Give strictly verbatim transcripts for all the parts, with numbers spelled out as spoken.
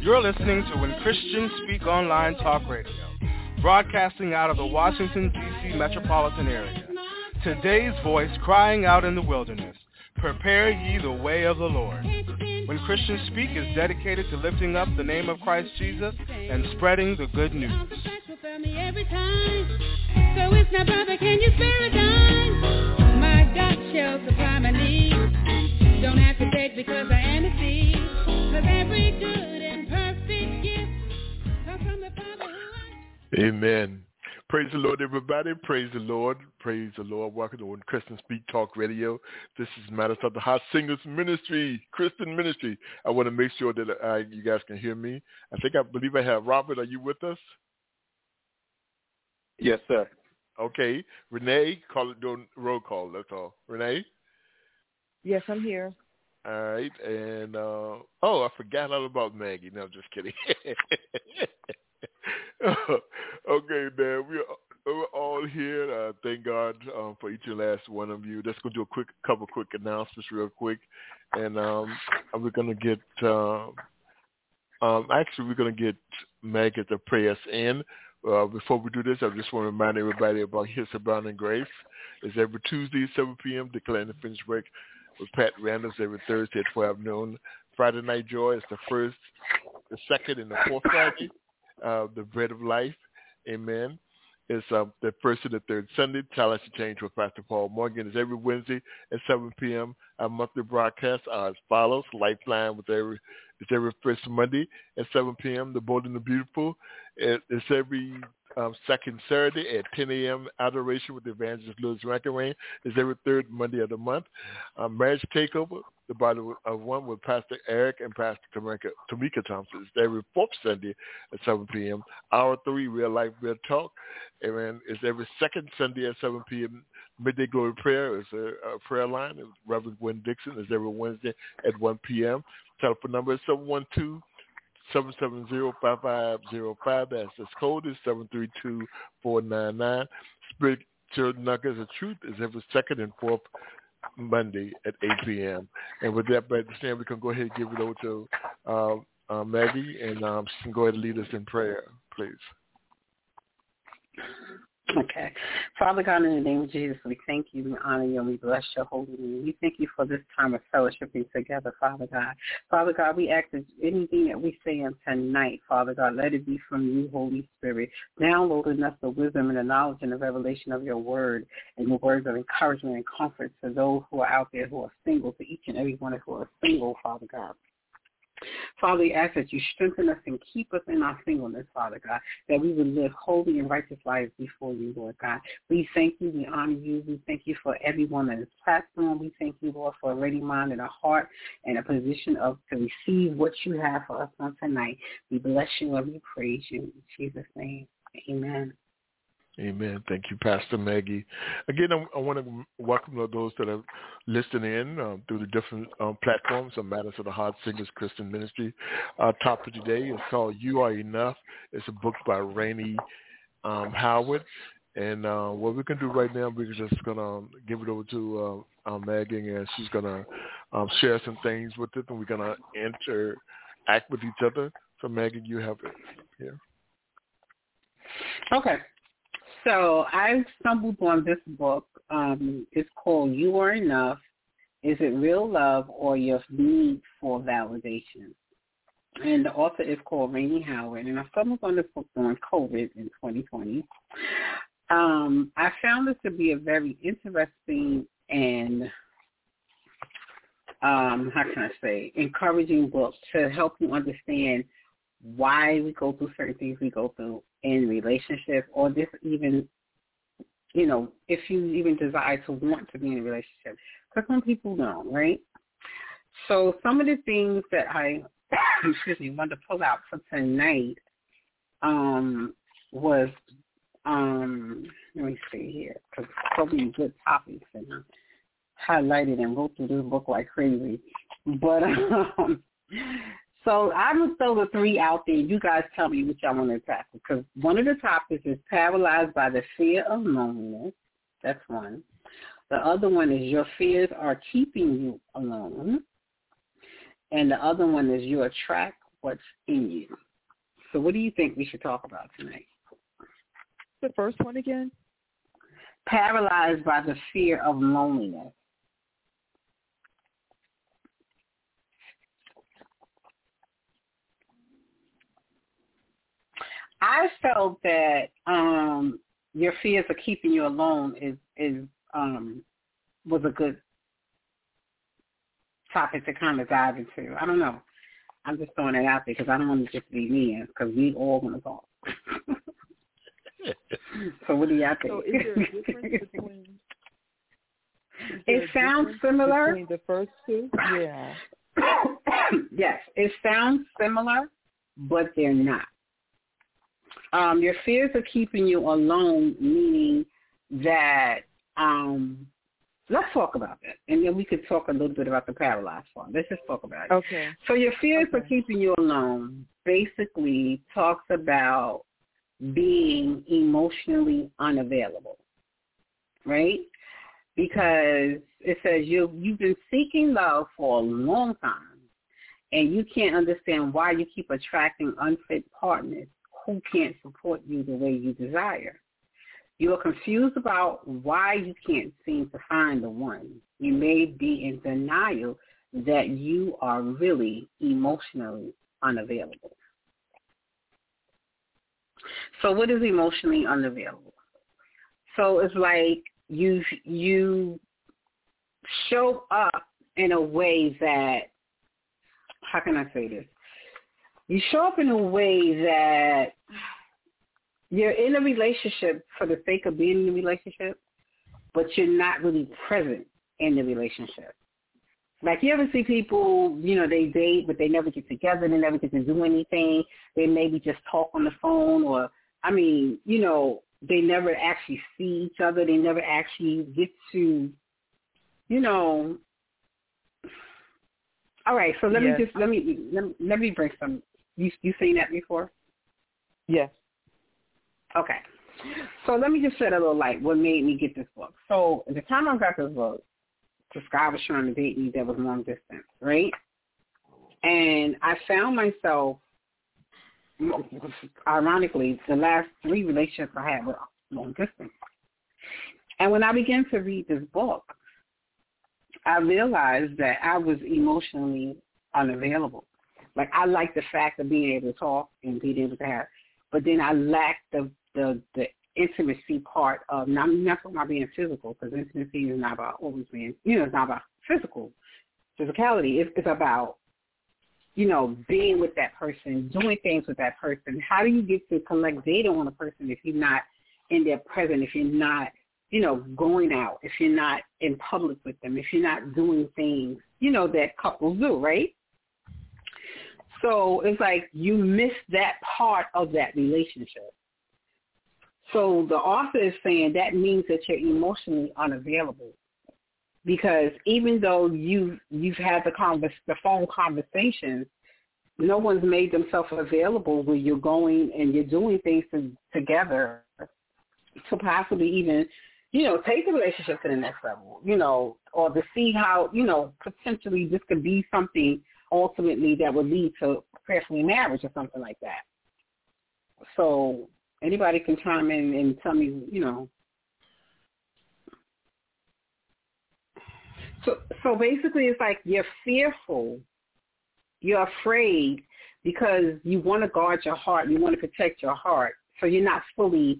You're listening to When Christians Speak Online Talk Radio, broadcasting out of the Washington, D C metropolitan area. Today's voice crying out in the wilderness, prepare ye the way of the Lord. When Christians Speak is dedicated to lifting up the name of Christ Jesus and spreading the good news. Every time. So it's not, brother, can you spare a dime? My God shall supply my needs. Don't have to beg because I am a seed. Cause every good and perfect gift comes from the Father who I... Amen. Praise the Lord, everybody. Praise the Lord. Praise the Lord. Welcome to When Christians Speak Talk Radio. This is Matters of the Hot Singers Ministry, Christian Ministry. I want to make sure that uh, you guys can hear me. I think I believe I have Robert. Are you with us? Yes, sir. Okay. Renee, call it doing roll call. That's all. Renee? Yes, I'm here. All right. And, uh, oh, I forgot all about Maggie. No, I'm just kidding. Okay, man. We're, we're all here. Uh, thank God um, for each and last one of you. Let's go do a quick couple quick announcements real quick. And um, we're going to get, um, um, actually, we're going to get Maggie to pray us in. Uh, before we do this, I just want to remind everybody about His Abounding Grace. It's every Tuesday at seven p.m., Declaring the Finished Work with Pat Randall. Every Thursday at twelve noon. Friday Night Joy is the first, the second, and the fourth Friday. Uh, the Bread of Life, amen. It's uh, the first and the third Sunday. Talents to Change with Pastor Paul Morgan is every Wednesday at seven p.m. Our monthly broadcasts are as follows. Lifeline with every it's every first Monday at seven p.m. The Bold and the Beautiful. It, it's every um, second Saturday at ten a.m. Adoration with Evangelist Louis Rankerain is every third Monday of the month. Um, Marriage Takeover, the Body of One with Pastor Eric and Pastor Tamika, Tamika Thompson. It's every fourth Sunday at seven p.m. Hour three, Real Life Real Talk. And it's every second Sunday at seven p.m. Midday Glory Prayer is a, a prayer line. Reverend Gwen Dixon is every Wednesday at one p.m. Telephone number is seven one two, seven seven zero, five five zero five. That's the code is seven three two, four nine nine. Spiritual Nuggets of Truth is every second and fourth Monday at eight p.m. And with that, by understand, we can go ahead and give it over to uh, uh, Maggie, and um, she can go ahead and lead us in prayer, please. Okay. Father God, in the name of Jesus, we thank you, we honor you, and we bless your holy name. We thank you for this time of fellowshipping together, Father God. Father God, we ask that anything that we say on tonight, Father God, let it be from you, Holy Spirit, downloading us the wisdom and the knowledge and the revelation of your word and the words of encouragement and comfort to those who are out there who are single, to each and every one who are single, Father God. Father, we ask that you strengthen us and keep us in our singleness, Father God, that we would live holy and righteous lives before you, Lord God. We thank you. We honor you. We thank you for everyone on this platform. We thank you, Lord, for a ready mind and a heart and a position of to receive what you have for us on tonight. We bless you and we praise you. In Jesus' name, amen. Amen. Thank you, Pastor Maggie. Again, I, I want to welcome those that are listening in um, through the different um, platforms of Matters of the Hot Singers Christian Ministry. Our topic today is called You Are Enough. It's a book by Rainey um, Howard. And uh, what we're going to do right now, we're just going to give it over to uh, uh, Maggie, and she's going to um, share some things with it, and we're going to interact with each other. So, Maggie, you have it here. Okay. So I stumbled on this book. Um, it's called You Are Enough. Is it real love or your need for validation? And the author is called Rainey Howard. And I stumbled on this book during COVID in twenty twenty. Um, I found this to be a very interesting and, um, how can I say, encouraging book to help you understand why we go through certain things we go through in relationship, or this even, you know, if you even desire to want to be in a relationship. Because some people don't, right? So some of the things that I, excuse me, wanted to pull out for tonight um, was, um, let me see here, because so many good topics, and I highlighted and wrote through this book like crazy. But, um, So I'm going to throw the three out there. You guys tell me which I want to tackle. Because one of the topics is paralyzed by the fear of loneliness. That's one. The other one is your fears are keeping you alone. And the other one is you attract what's in you. So what do you think we should talk about tonight? The first one again? Paralyzed by the fear of loneliness. I felt that um, your fears of keeping you alone is is um, was a good topic to kind of dive into. I don't know. I'm just throwing it out there because I don't want to just be me, because we all want to talk. So what do y'all think? So is there a difference between? It sounds similar. Between the first two? Yeah. Yes, it sounds similar, but they're not. Um, your fears are keeping you alone, meaning that, um, let's talk about that. And then we could talk a little bit about the paralyzed one. Let's just talk about it. Okay. So your fears okay. are keeping you alone basically talks about being emotionally unavailable, right? Because it says you, you've been seeking love for a long time, and you can't understand why you keep attracting unfit partners who can't support you the way you desire. You are confused about why you can't seem to find the one. You may be in denial that you are really emotionally unavailable. So what is emotionally unavailable? So it's like you you show up in a way that, how can I say this? You show up in a way that you're in a relationship for the sake of being in a relationship, but you're not really present in the relationship. Like, you ever see people, you know, they date, but they never get together, they never get to do anything. They maybe just talk on the phone, or, I mean, you know, they never actually see each other. They never actually get to, you know. All right, so let yes. me just, let me, let me, let me bring some. You you seen that before? Yes. Okay. So let me just shed a little light. What made me get this book? So at the time I got this book, this guy was trying to date me that was long distance, right? And I found myself, ironically, the last three relationships I had were long distance. And when I began to read this book, I realized that I was emotionally unavailable. Like, I like the fact of being able to talk and being able to have, but then I lacked the the, the intimacy part of, not, not talking about being physical, because intimacy is not about always being, you know, it's not about physical, physicality. It's, it's about, you know, being with that person, doing things with that person. How do you get to collect data on a person if you're not in their present, if you're not, you know, going out, if you're not in public with them, if you're not doing things, you know, that couples do, right? So it's like you miss that part of that relationship. So the author is saying that means that you're emotionally unavailable, because even though you you've had the convers the phone conversations, no one's made themselves available where you're going and you're doing things to, together to possibly even, you know, take the relationship to the next level, you know, or to see how, you know, potentially this could be something ultimately that would lead to prayerfully marriage or something like that. So anybody can chime in and tell me, you know. So so basically it's like you're fearful, you're afraid because you want to guard your heart, you want to protect your heart, so you're not fully,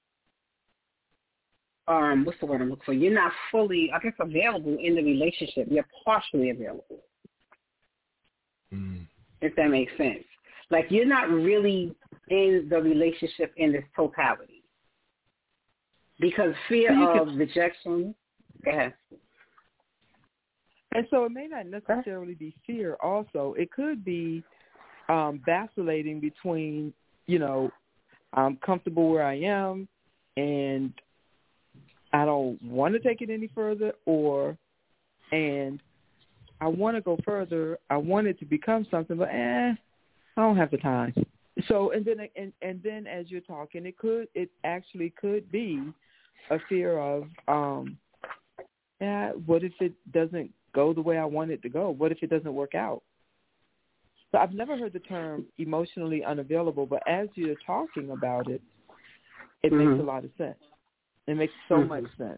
um, what's the word I'm looking for? You're not fully, I guess, available in the relationship. You're partially available. Mm. If that makes sense. Like, you're not really in the relationship in its totality. Because fear so of could, rejection. Go ahead. And so it may not necessarily be fear also. It could be um, vacillating between, you know, I'm comfortable where I am and I don't want to take it any further, or, and I want to go further. I want it to become something, but eh, I don't have the time. So, and then, and, and then as you're talking, it could, it actually could be a fear of, um, yeah, what if it doesn't go the way I want it to go? What if it doesn't work out? So I've never heard the term emotionally unavailable, but as you're talking about it, it mm-hmm. makes a lot of sense. It makes so mm-hmm. much sense.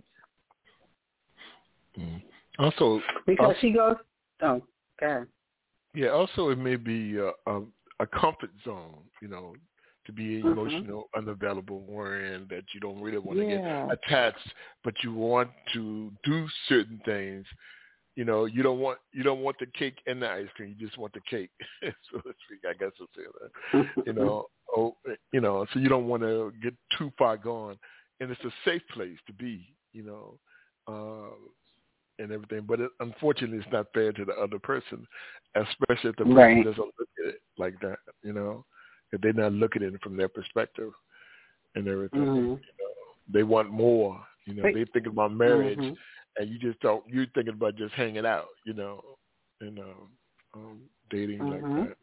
Mm. Also, because also, she goes, oh, God. Yeah. Also, it may be a, a, a comfort zone, you know, to be mm-hmm. emotional unavailable, wherein that you don't really want to yeah. get attached, but you want to do certain things. You know, you don't want you don't want the cake and the ice cream. You just want the cake, so to speak. I guess I'll say that. You know, oh, you know, so you don't want to get too far gone, and it's a safe place to be. You know. Uh, and everything, but it, unfortunately, it's not fair to the other person, especially if the person right. doesn't look at it like that. You know, if they're not looking at it from their perspective and everything. Mm-hmm. You know, they want more. You know, they're thinking about marriage, mm-hmm. and you just don't. You're thinking about just hanging out. You know, and um, um, dating mm-hmm. like that.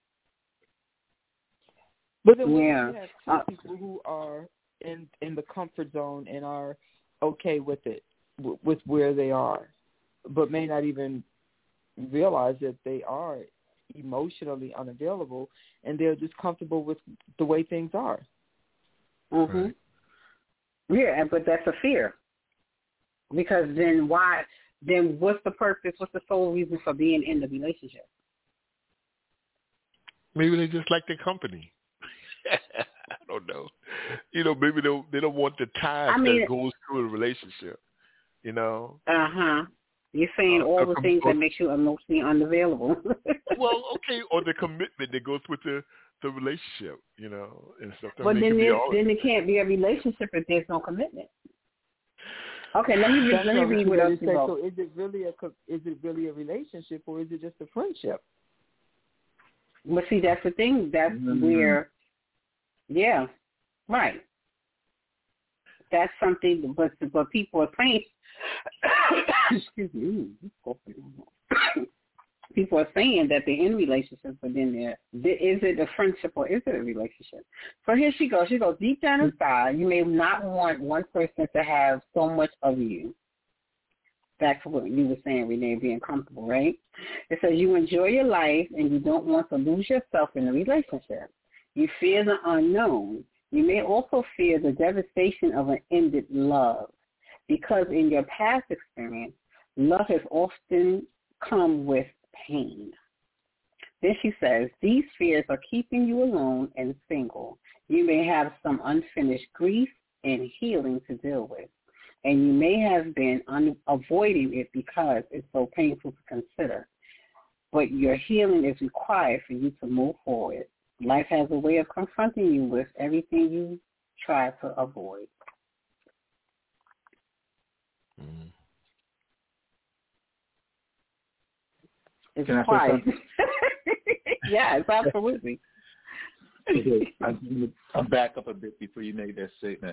But then, what yeah. if you have two uh, people who are in in the comfort zone and are okay with it? With where they are, but may not even realize that they are emotionally unavailable, and they're just comfortable with the way things are. Mm-hmm. Right. Yeah, but that's a fear. Because then why? Then what's the purpose? What's the sole reason for being in the relationship? Maybe they just like their company. I don't know. You know, maybe they don't, they don't want the ties I mean, that goes through a relationship. You know. Uh huh. You're saying uh, all the things that make you emotionally unavailable. Well, okay, or the commitment that goes with the, the relationship, you know, and stuff. But then there, then it can't be a relationship if there's no commitment. Okay, let me read, let me read what else you wrote. So is it really a is it really a relationship, or is it just a friendship? Well, see, that's the thing. That's mm-hmm. where, yeah, right. That's something, but but people are saying. Excuse me. People are saying that they're in relationships, but then they're, is it a friendship or is it a relationship? So here she goes. She goes, deep down inside, you may not want one person to have so much of you. That's what you were saying, Renee, being comfortable, right? It says you enjoy your life and you don't want to lose yourself in a relationship. You fear the unknown. You may also fear the devastation of an ended love. Because in your past experience, love has often come with pain. Then she says, these fears are keeping you alone and single. You may have some unfinished grief and healing to deal with. And you may have been un- avoiding it because it's so painful to consider. But your healing is required for you to move forward. Life has a way of confronting you with everything you try to avoid. Mm. It's Can quiet. Yes, absolutely. Okay. I'll back up a bit before you make that statement.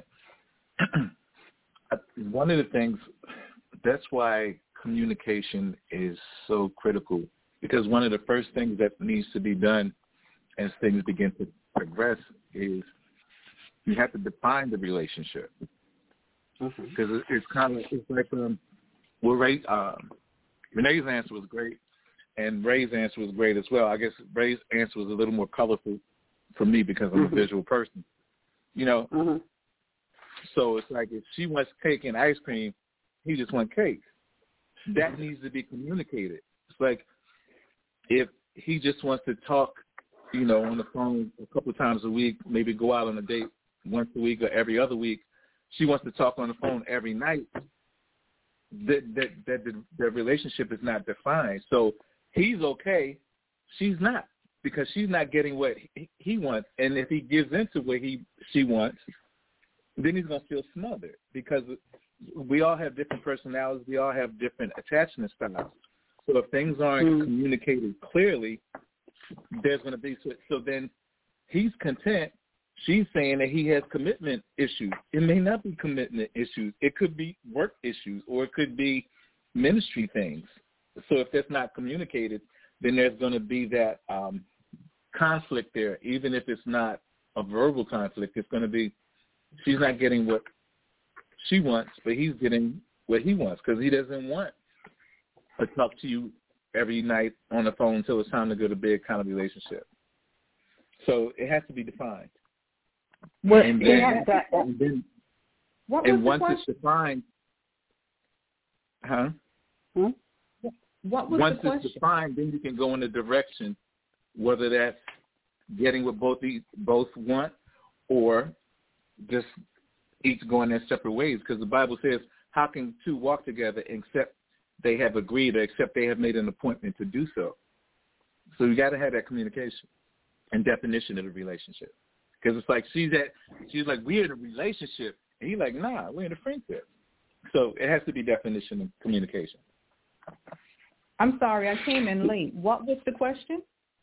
One of the things, that's why communication is so critical, because one of the first things that needs to be done as things begin to progress is you have to define the relationship. Because mm-hmm. it's kind of it's like um, well, Ray, um, Renee's answer was great, and Ray's answer was great as well. I guess Ray's answer was a little more colorful for me because I'm mm-hmm. a visual person, you know. Mm-hmm. So it's like if she wants cake and ice cream, he just wants cake. That mm-hmm. needs to be communicated. It's like if he just wants to talk, you know, on the phone a couple of times a week, maybe go out on a date once a week or every other week. She wants to talk on the phone every night. That that that the, the relationship is not defined. So he's okay, she's not, because she's not getting what he, he wants. And if he gives into what he she wants, then he's gonna feel smothered, because we all have different personalities. We all have different attachment styles. So if things aren't mm-hmm. communicated clearly, there's gonna be so, so then he's content. She's saying that he has commitment issues. It may not be commitment issues. It could be work issues, or it could be ministry things. So if that's not communicated, then there's going to be that um, conflict there, even if it's not a verbal conflict. It's going to be she's not getting what she wants, but he's getting what he wants, because he doesn't want to talk to you every night on the phone until it's time to go to bed kind of relationship. So it has to be defined. What, and then, that, and, then, what and was once it's defined, huh? Hmm? What was once the question? it's defined, then you can go in the direction, whether that's getting what both each, both want, or just each going their separate ways. Because the Bible says, how can two walk together except they have agreed or except they have made an appointment to do so? So you got to have that communication and definition of the relationship. Because it's like she's at, she's like, we're in a relationship. And he's like, nah, we're in a friendship. So it has to be definition and communication. I'm sorry, I came in late. What was the question?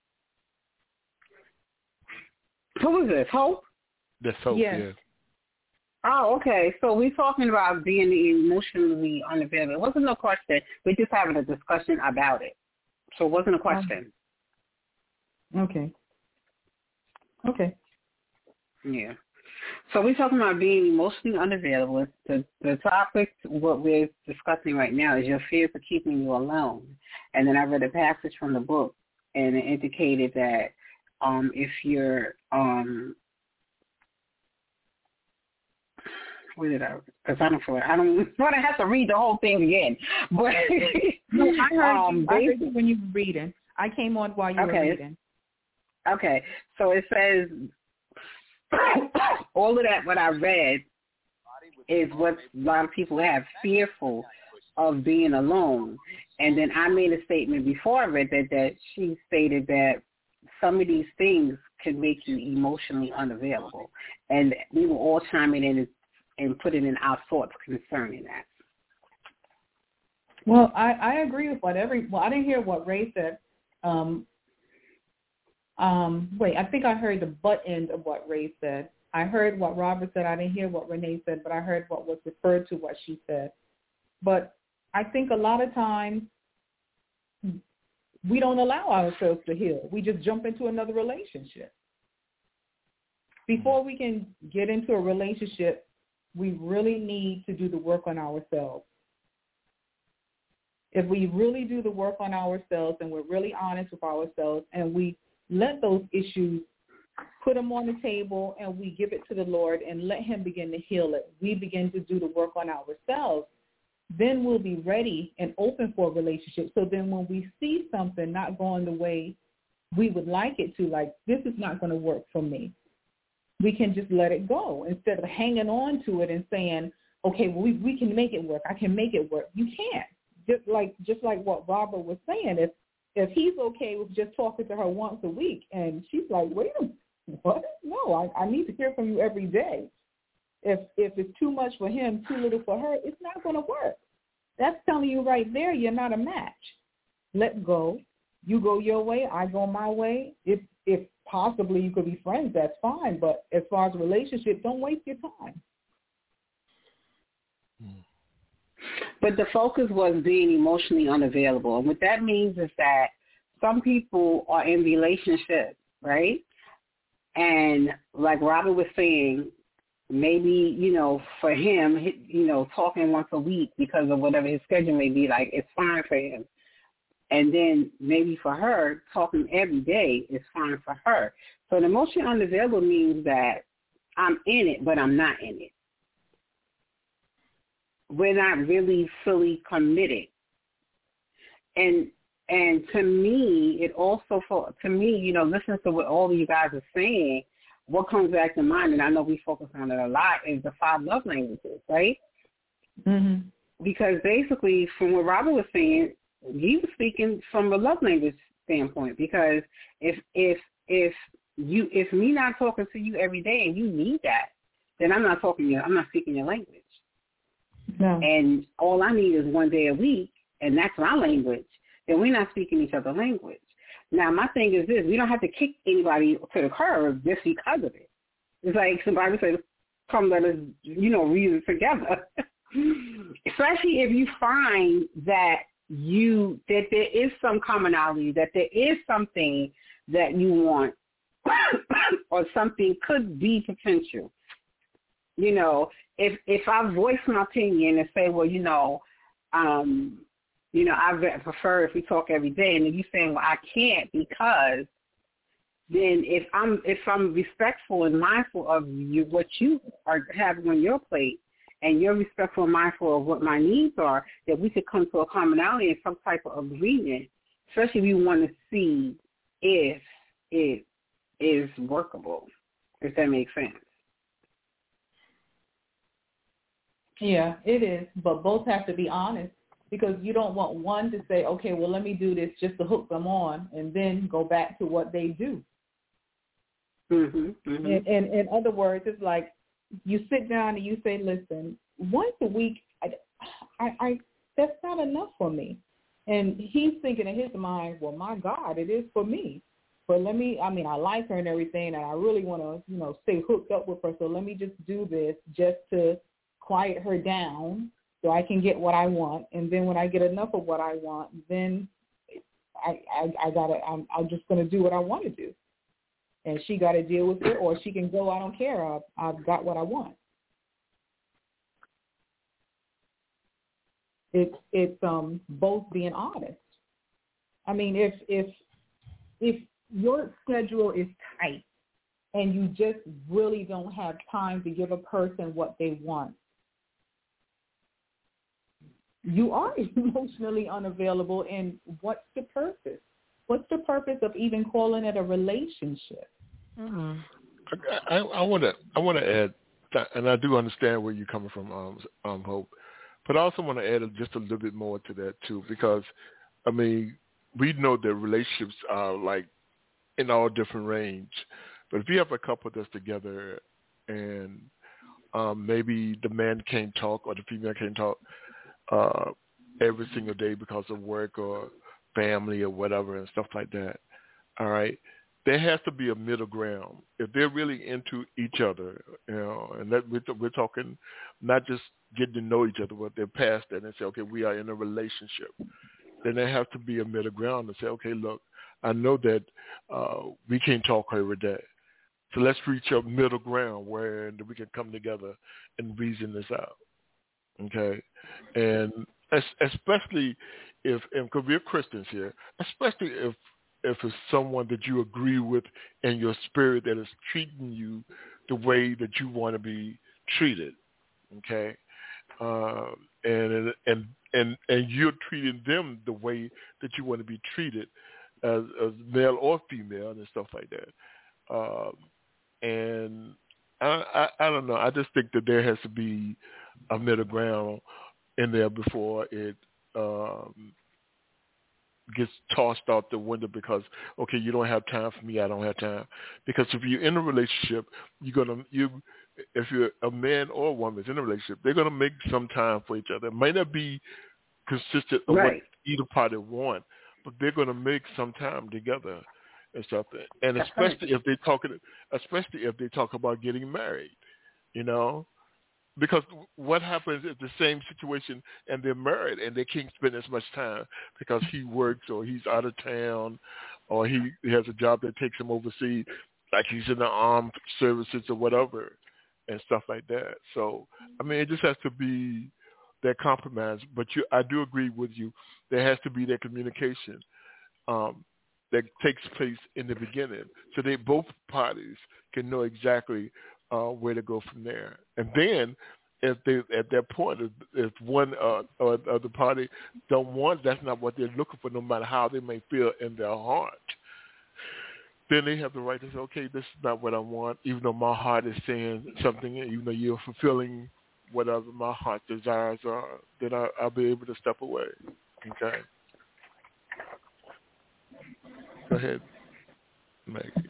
Who is this? Hope? That's Hope, Yes. yeah. Oh, okay. So we're talking about being emotionally unavailable. It wasn't no question. We're just having a discussion about it. So it wasn't a question. Okay. Okay. Yeah. So we're talking about being emotionally unavailable. The the topic, what we're discussing right now, is your fears of keeping you alone. And then I read a passage from the book, and it indicated that um, if you're um, where did I? Because I don't feel I don't want to have to read the whole thing again. But No, I heard um, you. I heard you when you were reading. I came on while you okay. were reading. Okay. So it says all of that. What I read is what a lot of people have, fearful of being alone. And then I made a statement before I read that that she stated that some of these things can make you emotionally unavailable, and we were all chiming in and, and putting in our thoughts concerning that. Well, I, I agree with what every. Well, I didn't hear what Ray said. Um, um, wait, I think I heard the butt end of what Ray said. I heard what Robert said. I didn't hear what Renee said, but I heard what was referred to what she said. But I think a lot of times we don't allow ourselves to heal. We just jump into another relationship. Before we can get into a relationship, we really need to do the work on ourselves. If we really do the work on ourselves and we're really honest with ourselves and we let those issues, put them on the table, and we give it to the Lord and let him begin to heal it, we begin to do the work on ourselves, then we'll be ready and open for a relationship. So then when we see something not going the way we would like it to, like, this is not going to work for me, we can just let it go instead of hanging on to it and saying, okay, well, we, we can make it work. I can make it work. You can't. Just like just like what Robert was saying, if if he's okay with just talking to her once a week, and she's like, wait a minute, what? No, I, I need to hear from you every day. If if it's too much for him, too little for her, it's not going to work. That's telling you right there, you're not a match. Let go. You go your way, I go my way. If if possibly you could be friends, that's fine. But as far as a relationship, don't waste your time. But the focus was being emotionally unavailable. And what that means is that some people are in relationships, right? And like Robert was saying, maybe, you know, for him, you know, talking once a week because of whatever his schedule may be, like, it's fine for him. And then maybe for her, talking every day is fine for her. So the emotionally unavailable means that I'm in it, but I'm not in it. We're not really fully committed. And and to me, it also, for, to me, you know, listening to what all of you guys are saying, what comes back to mind, and I know we focus on it a lot, is the five love languages, right? Mm-hmm. Because basically, from what Robert was saying, he was speaking from a love language standpoint. Because if if if you if me not talking to you every day and you need that, then I'm not talking your I'm not speaking your language. No. And all I need is one day a week, and that's my language, then we're not speaking each other's language. Now, my thing is this: we don't have to kick anybody to the curb just because of it. It's like somebody said, come let us, you know, reason together. Especially if you find that you that there is some commonality, that there is something that you want, or something could be potential. You know, if if I voice my opinion and say, well, you know, um, You know, I prefer if we talk every day. And then you saying, well, I can't because then if I'm if I'm respectful and mindful of you, what you are having on your plate, and you're respectful and mindful of what my needs are, that we could come to a commonality and some type of agreement, especially if you want to see if it is workable, if that makes sense. Yeah, it is, but both have to be honest, because you don't want one to say, okay, well, let me do this just to hook them on and then go back to what they do. Mm-hmm, mm-hmm. In, in, in other words, it's like you sit down and you say, listen, once a week, I, I, I, that's not enough for me. And he's thinking in his mind, well, my God, it is for me. But let me, I mean, I like her and everything, and I really want to, you know, stay hooked up with her. So let me just do this just to quiet her down so I can get what I want. And then when I get enough of what I want, then I, I, I gotta, I'm, I'm just going to do what I want to do. And she got to deal with it, or she can go, I don't care, I've, I've got what I want. It's it's um both being honest. I mean, if if if your schedule is tight and you just really don't have time to give a person what they want, you are emotionally unavailable, and what's the purpose? What's the purpose of even calling it a relationship? Mm-hmm. I, I want to I want to add, that, and I do understand where you're coming from, um, um, Hope, but I also want to add just a little bit more to that too, because I mean we know that relationships are like in all different range, but if you have a couple that's together and um, maybe the man can't talk or the female can't talk uh, every single day because of work or family or whatever and stuff like that, all right, there has to be a middle ground. If they're really into each other, you know, and that we're, we're talking not just getting to know each other, but they're past that and say, okay, we are in a relationship, then there has to be a middle ground and say, okay, look, I know that uh, we can't talk every day, so let's reach a middle ground where we can come together and reason this out, okay? And especially if, because we're Christians here, especially if if it's someone that you agree with in your spirit that is treating you the way that you want to be treated, okay? Uh, and and and and you're treating them the way that you want to be treated as, as male or female and stuff like that. Um, and I, I, I don't know. I just think that there has to be a middle ground in there before it um, gets tossed out the window because, okay, you don't have time for me, I don't have time. Because if you're in a relationship, you're gonna you if you're a man or a woman that's in a relationship, they're gonna make some time for each other. It might not be consistent of right. what either party want, but they're gonna make some time together and stuff. And That's especially right. if they talk, especially if they talk about getting married, you know. Because what happens is the same situation and they're married and they can't spend as much time because he works or he's out of town or he, he has a job that takes him overseas, like he's in the armed services or whatever and stuff like that. So, I mean, it just has to be that compromise. But you, I do agree with you. There has to be that communication um, that takes place in the beginning so that both parties can know exactly Uh, where to go from there. And then if they at that point, if, if one uh, or, or the party don't want, that's not what they're looking for, no matter how they may feel in their heart, then they have the right to say, okay, this is not what I want, even though my heart is saying something, even though you're fulfilling whatever my heart desires are, then I, I'll be able to step away. Okay? Go ahead, Maggie.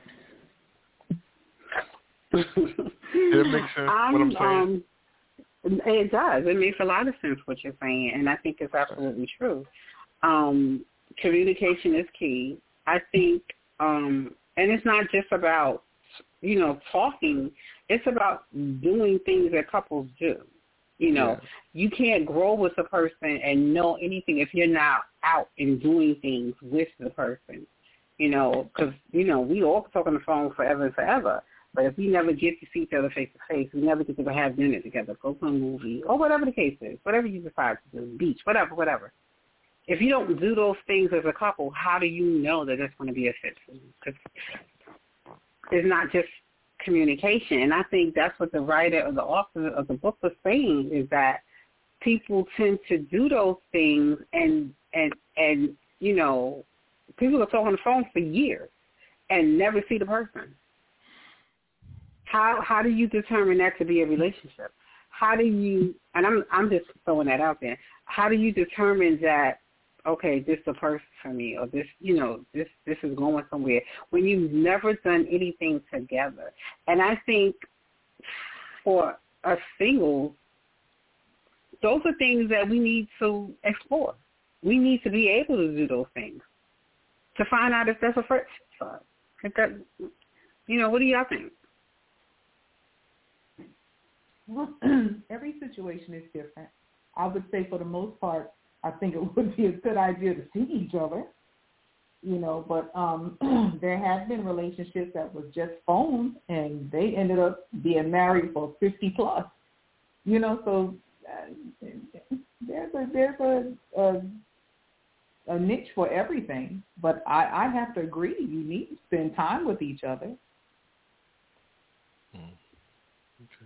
Does it make sense um, what I'm saying? Um, it does. It makes a lot of sense what you're saying, and I think it's absolutely true. Um, communication is key. I think, um, and it's not just about, you know, talking. It's about doing things that couples do. You know, yeah. You can't grow with a person and know anything if you're not out and doing things with the person. You know, because, you know, we all talk on the phone forever and forever. But if we never get to see each other face to face, we never get to have dinner together, go to a movie, or whatever the case is, whatever you decide to do, beach, whatever, whatever. if you don't do those things as a couple, how do you know that it's going to be a fit for you? Because it's not just communication. And I think that's what the writer or the author of the book was saying, is that people tend to do those things and, and, and you know, people will talk on the phone for years and never see the person. How how do you determine that to be a relationship? How do you, and I'm I'm just throwing that out there, how do you determine that, okay, this is the person for me, or this, you know, this this is going somewhere, when you've never done anything together? And I think for us singles, those are things that we need to explore. We need to be able to do those things to find out if that's a first for us. If that, you know, what do y'all think? Well, every situation is different. I would say for the most part, I think it would be a good idea to see each other, you know, but um, there have been relationships that was just phone and they ended up being married for fifty plus, you know, so uh, there's a, there's a, a, a niche for everything, but I, I have to agree, you need to spend time with each other. Mm. Okay.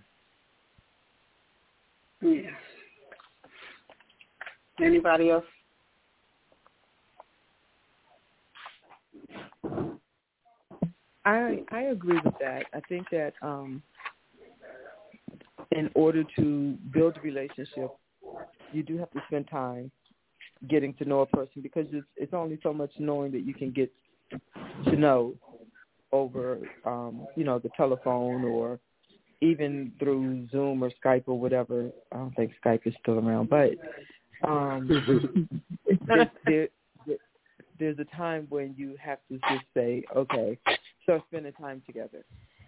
Yeah. Anybody else? I I agree with that. I think that um, in order to build a relationship, you do have to spend time getting to know a person, because it's it's only so much knowing that you can get to know over um, you know, the telephone or even through Zoom or Skype or whatever. I don't think Skype is still around, but um, there, there, there, there's a time when you have to just say, okay, so spending time together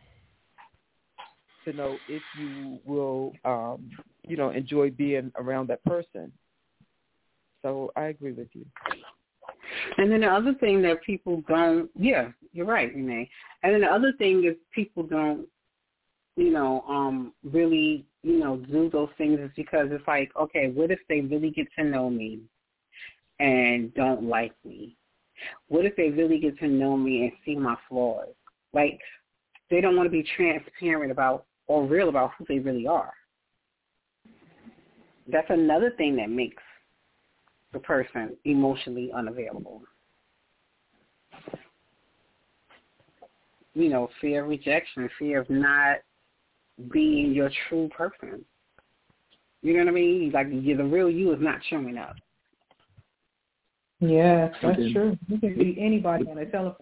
to know if you will, um, you know, enjoy being around that person. So I agree with you. And then the other thing that people don't, yeah, you're right, Renee. And then the other thing is people don't, you know, um, really, you know, do those things is because it's like, okay, what if they really get to know me and don't like me? What if they really get to know me and see my flaws? Like, they don't want to be transparent about or real about who they really are. That's another thing that makes the person emotionally unavailable. You know, fear of rejection, fear of not being your true person. You know what I mean? Like, you're, the real you is not showing up. Yeah, that's okay. True. You can be anybody on a telephone.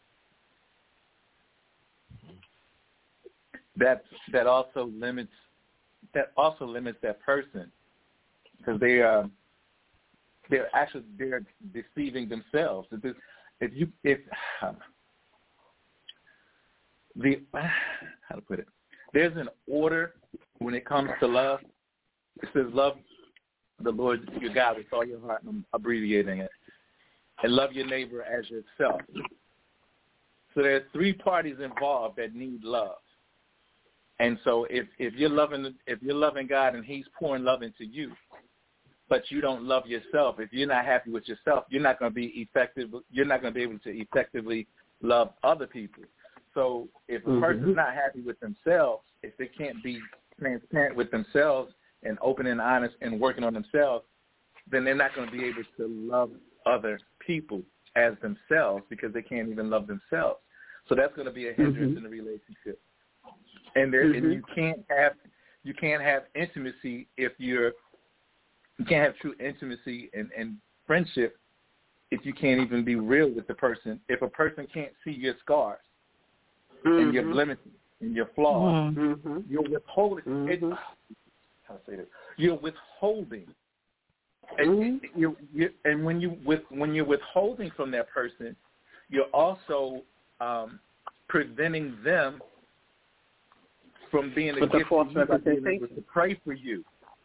That that also limits that also limits that person, because they uh, they're actually they're deceiving themselves. If, if you if um, the how to put it, there's an order when it comes to love. It says love the Lord your God with all your heart. I'm abbreviating it, and love your neighbor as yourself. So there's three parties involved that need love. And so if, if you're loving if you're loving God and He's pouring love into you, but you don't love yourself, if you're not happy with yourself, you're not going to be effective. You're not going to be able to effectively love other people. So if a mm-hmm. person's not happy with themselves, if they can't be transparent with themselves and open and honest and working on themselves, then they're not going to be able to love other people as themselves, because they can't even love themselves. So that's going to be a hindrance mm-hmm. in the relationship. And there, mm-hmm. and you can't have you can't have intimacy if you're you can't have true intimacy and, and friendship if you can't even be real with the person. If a person can't see your scars mm-hmm. and your blemishes and your flaws, mm-hmm. you're withholding. Mm-hmm. It, how to say this? You're withholding, and mm-hmm. you you and when you with when you're withholding from that person, you're also um, preventing them from being a with gift false to you by being able to pray for you.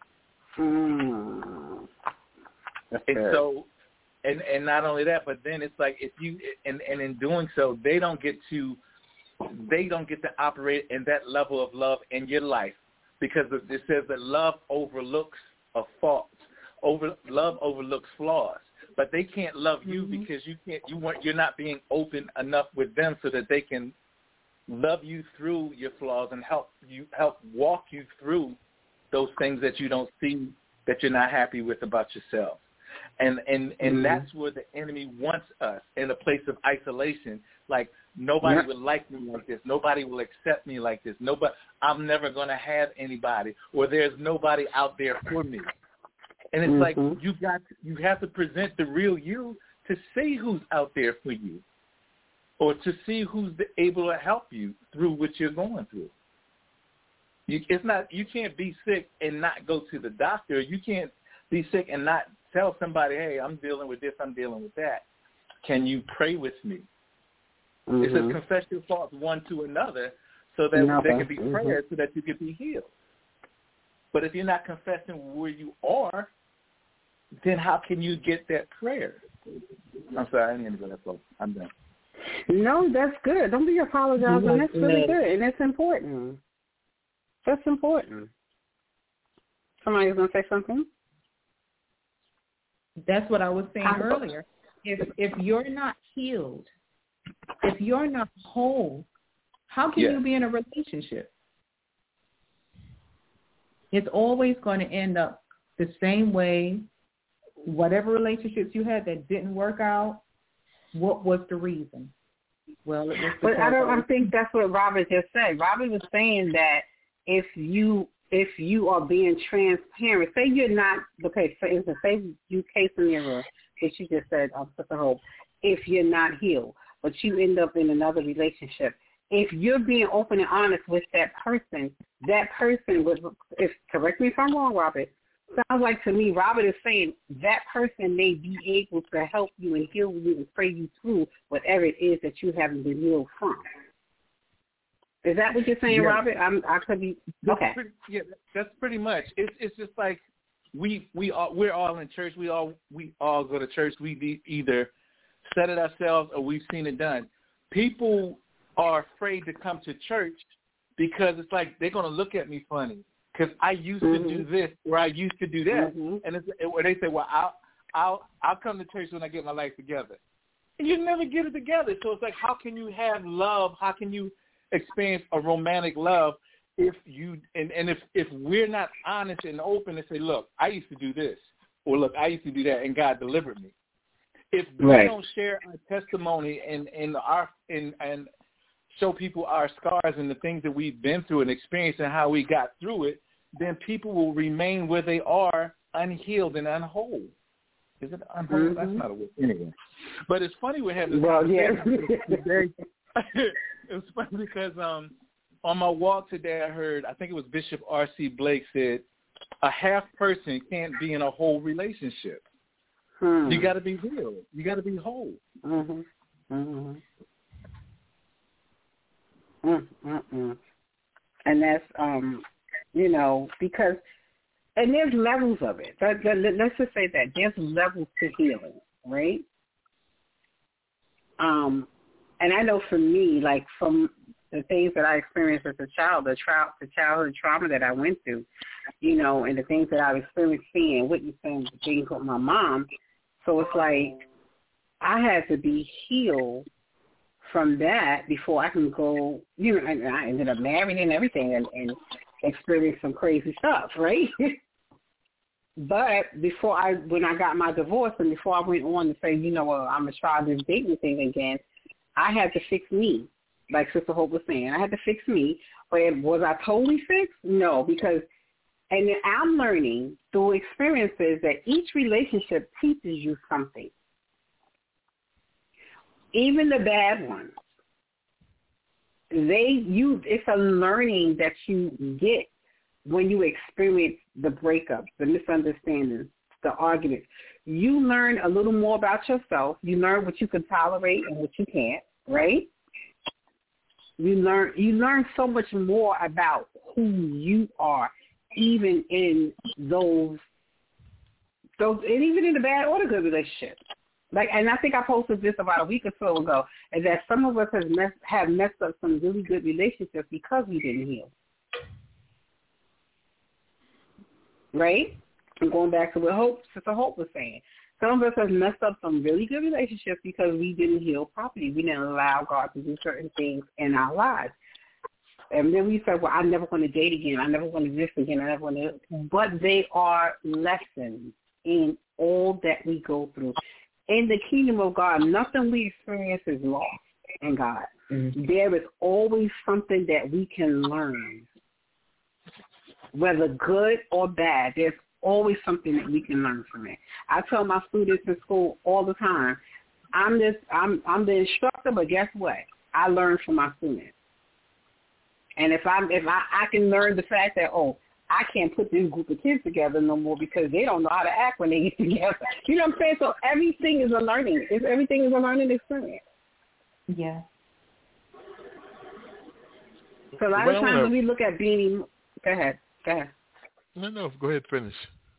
Mm. And so, and and not only that, but then it's like if you and and in doing so, they don't get to they don't get to operate in that level of love in your life, because it says that love overlooks a fault. Over love overlooks flaws. but they can't love you mm-hmm. because you can't. You weren't. You're not being open enough with them so that they can love you through your flaws and help you help walk you through those things that you don't see, that you're not happy with about yourself. And and, and mm-hmm. that's where the enemy wants us, in a place of isolation. Like, nobody yep. will like me like this. Nobody will accept me like this. Nobody, I'm never going to have anybody, or there's nobody out there for me. And it's mm-hmm. like you got you have to present the real you to see who's out there for you, or to see who's able to help you through what you're going through. You, it's not you can't be sick and not go to the doctor. You can't be sick and not tell somebody, hey, I'm dealing with this, I'm dealing with that. Can you pray with me? Mm-hmm. It says confess your faults one to another so that Nothing. there can be mm-hmm. prayer so that you can be healed. But if you're not confessing where you are, then how can you get that prayer? I'm sorry, I didn't even go that close. I'm done. No, that's good. Don't be apologizing. Mm-hmm. That's really good, and that's important. That's important. Somebody's going to say something? That's what I was saying I, earlier. If if you're not healed, if you're not whole, how can yeah. you be in a relationship? It's always going to end up the same way. Whatever relationships you had that didn't work out, what was the reason? Well, it was but I don't. I think that's what Robert just said. Robert was saying that if you if you are being transparent, say you're not okay. For instance, say you case scenario that you just said, um, Sister Hope. If you're not healed, but you end up in another relationship, if you're being open and honest with that person, that person was. If correct me if I'm wrong, Robert. Sounds like to me, Robert is saying that person may be able to help you and heal you and pray you through whatever it is that you haven't been healed from. Is that what you're saying, yeah. Robert? I'm, I could be that's okay. Pretty, yeah, that's pretty much. It's it's just like we we all we're all in church. We all we all go to church. We be either said it ourselves or we've seen it done. People are afraid to come to church because it's like they're going to look at me funny. Because I used mm-hmm. to do this or I used to do that. Mm-hmm. And it's, it, they say, well, I'll, I'll, I'll come to church when I get my life together. And you never get it together. So it's like, how can you have love? How can you experience a romantic love if you and, and if, if we're not honest and open and say, look, I used to do this, or look, I used to do that, and God delivered me. If we right. don't share our testimony and, and our and, and show people our scars and the things that we've been through and experienced and how we got through it, then people will remain where they are, unhealed and unwhole. Is it unwhole? Mm-hmm. That's not a word. Anyway. But it's funny we're having this well, yeah. today. It's funny because um, on my walk today I heard, I think it was Bishop R C Blake said, a half person can't be in a whole relationship. Hmm. You got to be healed. You got to be whole. Mm-hmm. Mm-hmm. Mm-mm-mm. And that's, um, you know, because, and there's levels of it. That, that, let's just say that. There's levels to healing, right? Um, and I know for me, like from the things that I experienced as a child, the, tra- the childhood trauma that I went through, you know, and the things that I've experienced seeing, witnessing the things with my mom. So it's like I had to be healed from that before I can go, you know, and I ended up married and everything and, and experienced some crazy stuff, right? But before I, when I got my divorce and before I went on to say, you know, well, I'm going to try this dating thing again, I had to fix me, like Sister Hope was saying. I had to fix me. But was I totally fixed? No, because, and then I'm learning through experiences that each relationship teaches you something. Even the bad ones, they you it's a learning that you get when you experience the breakups, the misunderstandings, the arguments. You learn a little more about yourself. You learn what you can tolerate and what you can't, right? You learn you learn so much more about who you are, even in those those and even in the bad or the good relationships. Like, and I think I posted this about a week or so ago, is that some of us have messed, have messed up some really good relationships because we didn't heal. Right? And going back to what Hope, Sister Hope was saying. some of us have messed up some really good relationships because we didn't heal properly. We didn't allow God to do certain things in our lives. And then we said, well, I never want to date again. I never want to do this again. I never want to. But they are lessons in all that we go through. In the kingdom of God, nothing we experience is lost in God. Mm-hmm. There is always something that we can learn, whether good or bad. There's always something that we can learn from it. I tell my students in school all the time, I'm this, I'm, I'm the instructor, but guess what? I learn from my students. And if I'm, if I, I can learn the fact that, oh, I can't put this group of kids together no more because they don't know how to act when they get together. You know what I'm saying? So everything is a learning. It's, everything is a learning experience. Yeah. So a lot well, of times when we look at being, go ahead, go ahead. No, no, go ahead, finish.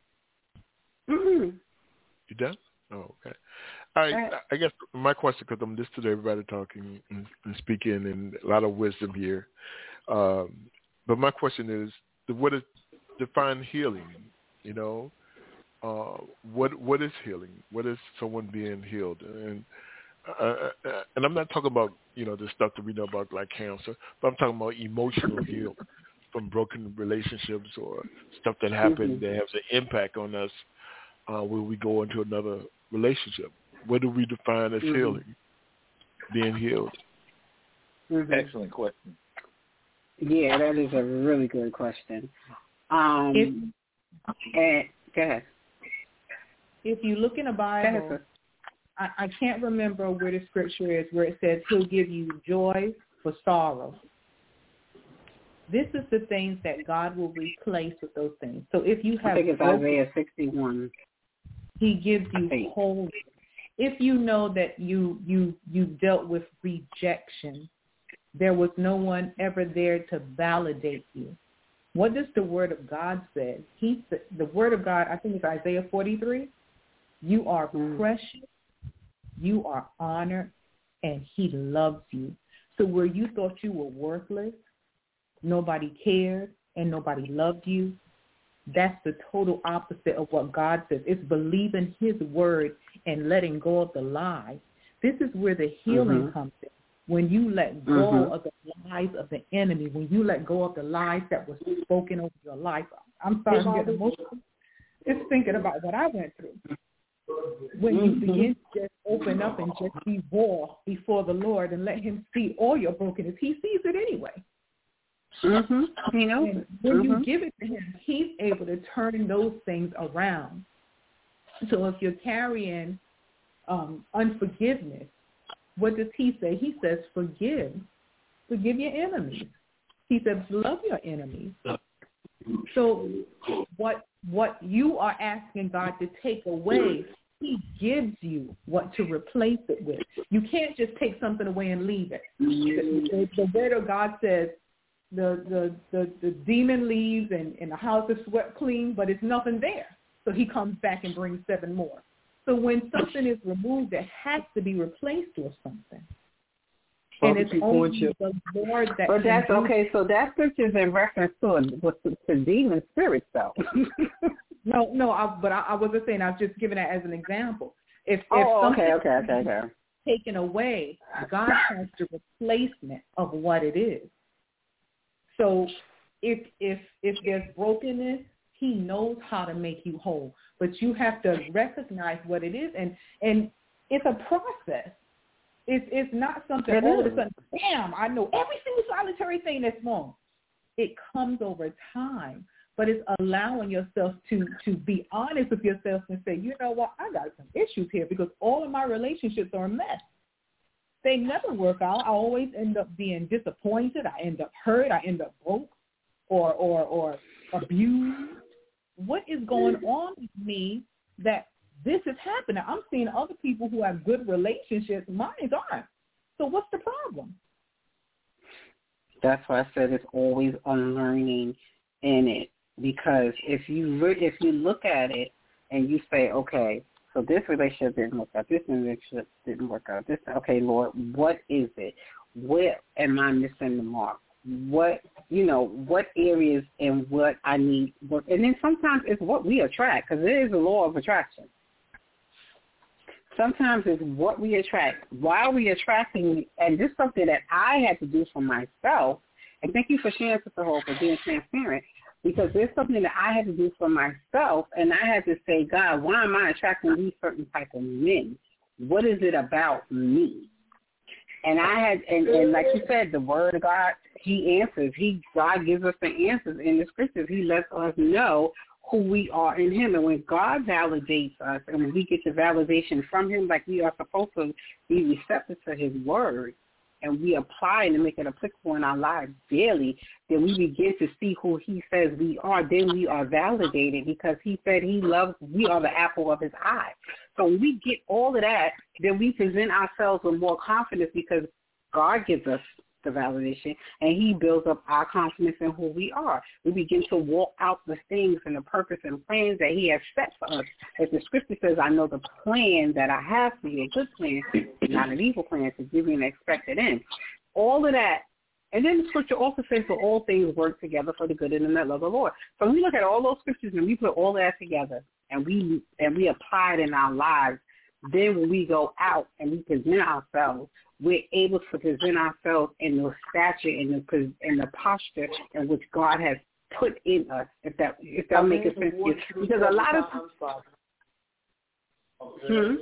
Mm-hmm. You done? Oh, okay. All right. I guess my question, because I'm listening to everybody talking and, and speaking, and a lot of wisdom here. Um, but my question is, what is define healing? You know, uh, what what is healing? What is someone being healed? And uh, and I'm not talking about you know the stuff that we know about like cancer, but I'm talking about emotional healing from broken relationships or stuff that happened mm-hmm. that has an impact on us uh, when we go into another relationship. What do we define as mm-hmm. healing? Being healed. Mm-hmm. Excellent question. Yeah, that is a really good question. Um, if, and, go ahead. If you look in the Bible, ahead, I, I can't remember where the scripture is where it says he'll give you joy for sorrow. This is the things that God will replace with those things. So if you have, I think it's broken, Isaiah sixty-one. He gives you wholeness. If you know that you you you dealt with rejection, there was no one ever there to validate you. What does the Word of God say? He said, the Word of God, I think it's Isaiah forty-three. You are mm. precious, you are honored, and He loves you. So where you thought you were worthless, nobody cared, and nobody loved you, that's the total opposite of what God says. It's believing His Word and letting go of the lie. This is where the healing mm-hmm. comes in. When you let go mm-hmm. of the lies of the enemy, when you let go of the lies that were spoken over your life. I'm sorry, I'm getting emotional. Just thinking about what I went through. When you mm-hmm. begin to just open up and just be raw before the Lord and let Him see all your brokenness, He sees it anyway. Mm-hmm. You know, and when mm-hmm. you give it to Him, He's able to turn those things around. So if you're carrying um, unforgiveness, what does He say? He says, forgive. Forgive your enemies. He says, love your enemies. So what what you are asking God to take away, He gives you what to replace it with. You can't just take something away and leave it. The, the, the Word of God says the the, the, the demon leaves and, and the house is swept clean, but it's nothing there. So He comes back and brings seven more. So when something is removed, it has to be replaced with something. And it's only the Lord that But that's okay. So that scripture is in reference to to, to demon spirits, though. no, no. I, but I, I wasn't saying. I was just giving that as an example. If, if oh, something okay, okay, okay, okay. is taken away, God has the replacement of what it is. So if if if there's brokenness, He knows how to make you whole. But you have to recognize what it is, and and it's a process. It's it's not something all of a sudden, bam, I know every single solitary thing that's wrong. It comes over time, but it's allowing yourself to to be honest with yourself and say, you know what, I got some issues here because all of my relationships are a mess. They never work out. I always end up being disappointed. I end up hurt. I end up broke or or or abused. What is going on with me that this is happening? I'm seeing other people who have good relationships. Mine aren't. So what's the problem? That's why I said it's always unlearning in it. Because if you re- if you look at it and you say, okay, so this relationship didn't work out, this relationship didn't work out, this, okay, Lord, what is it? Where am I missing the mark? What, you know, what areas and what I need work. And then sometimes it's what we attract, because there is a law of attraction. Sometimes it's what we attract. Why are we attracting? And this is something that I had to do for myself. And thank you for sharing, Sister Hope, for being transparent. Because there's something that I had to do for myself, and I had to say, God, why am I attracting these certain type of men? What is it about me? And I had, and, and like you said, the Word of God, He answers. He God gives us the answers in the Scriptures. He lets us know who we are in Him. And when God validates us, and when we get the validation from Him, like we are supposed to be receptive to His Word, and we apply it and make it applicable in our lives daily, then we begin to see who He says we are. Then we are validated because He said He loves, we are the apple of His eye. So when we get all of that, then we present ourselves with more confidence because God gives us the validation, and He builds up our confidence in who we are. We begin to walk out the things and the purpose and plans that He has set for us. As the Scripture says, I know the plan that I have for you, a good plan, not an evil plan, to give you an expected end. All of that. And then the Scripture also says that all things work together for the good in them that love the Lord. So when we look at all those Scriptures and we put all that together and we and we apply it in our lives, then when we go out and we present ourselves, we're able to present ourselves in the stature and the in the posture in which God has put in us. If that if that makes sense to you, because a lot of hmm?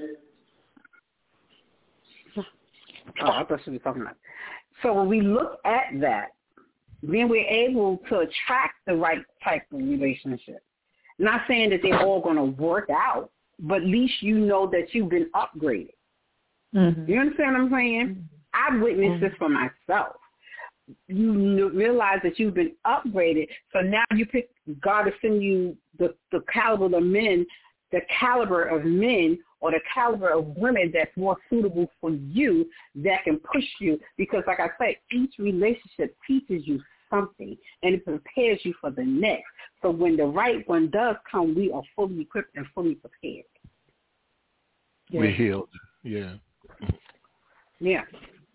oh, I thought she was talking about. So when we look at that, then we're able to attract the right type of relationship. Not saying that they're all going to work out, but at least you know that you've been upgraded. Mm-hmm. You understand what I'm saying? I've witnessed mm-hmm. this for myself. You realize that you've been upgraded, so now you pick, God to send you the, the caliber of men, the caliber of men or the caliber of women that's more suitable for you, that can push you. Because like I said, each relationship teaches you something, and it prepares you for the next. So when the right one does come, we are fully equipped and fully prepared. Yeah. We're healed. Yeah. Yeah.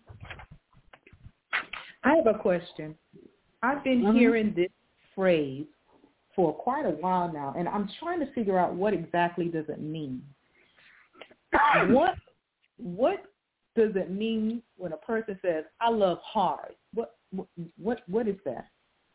I have a question. I've been mm-hmm. hearing this phrase for quite a while now, and I'm trying to figure out what exactly does it mean. What what does it mean when a person says, I love hard? What what what is that?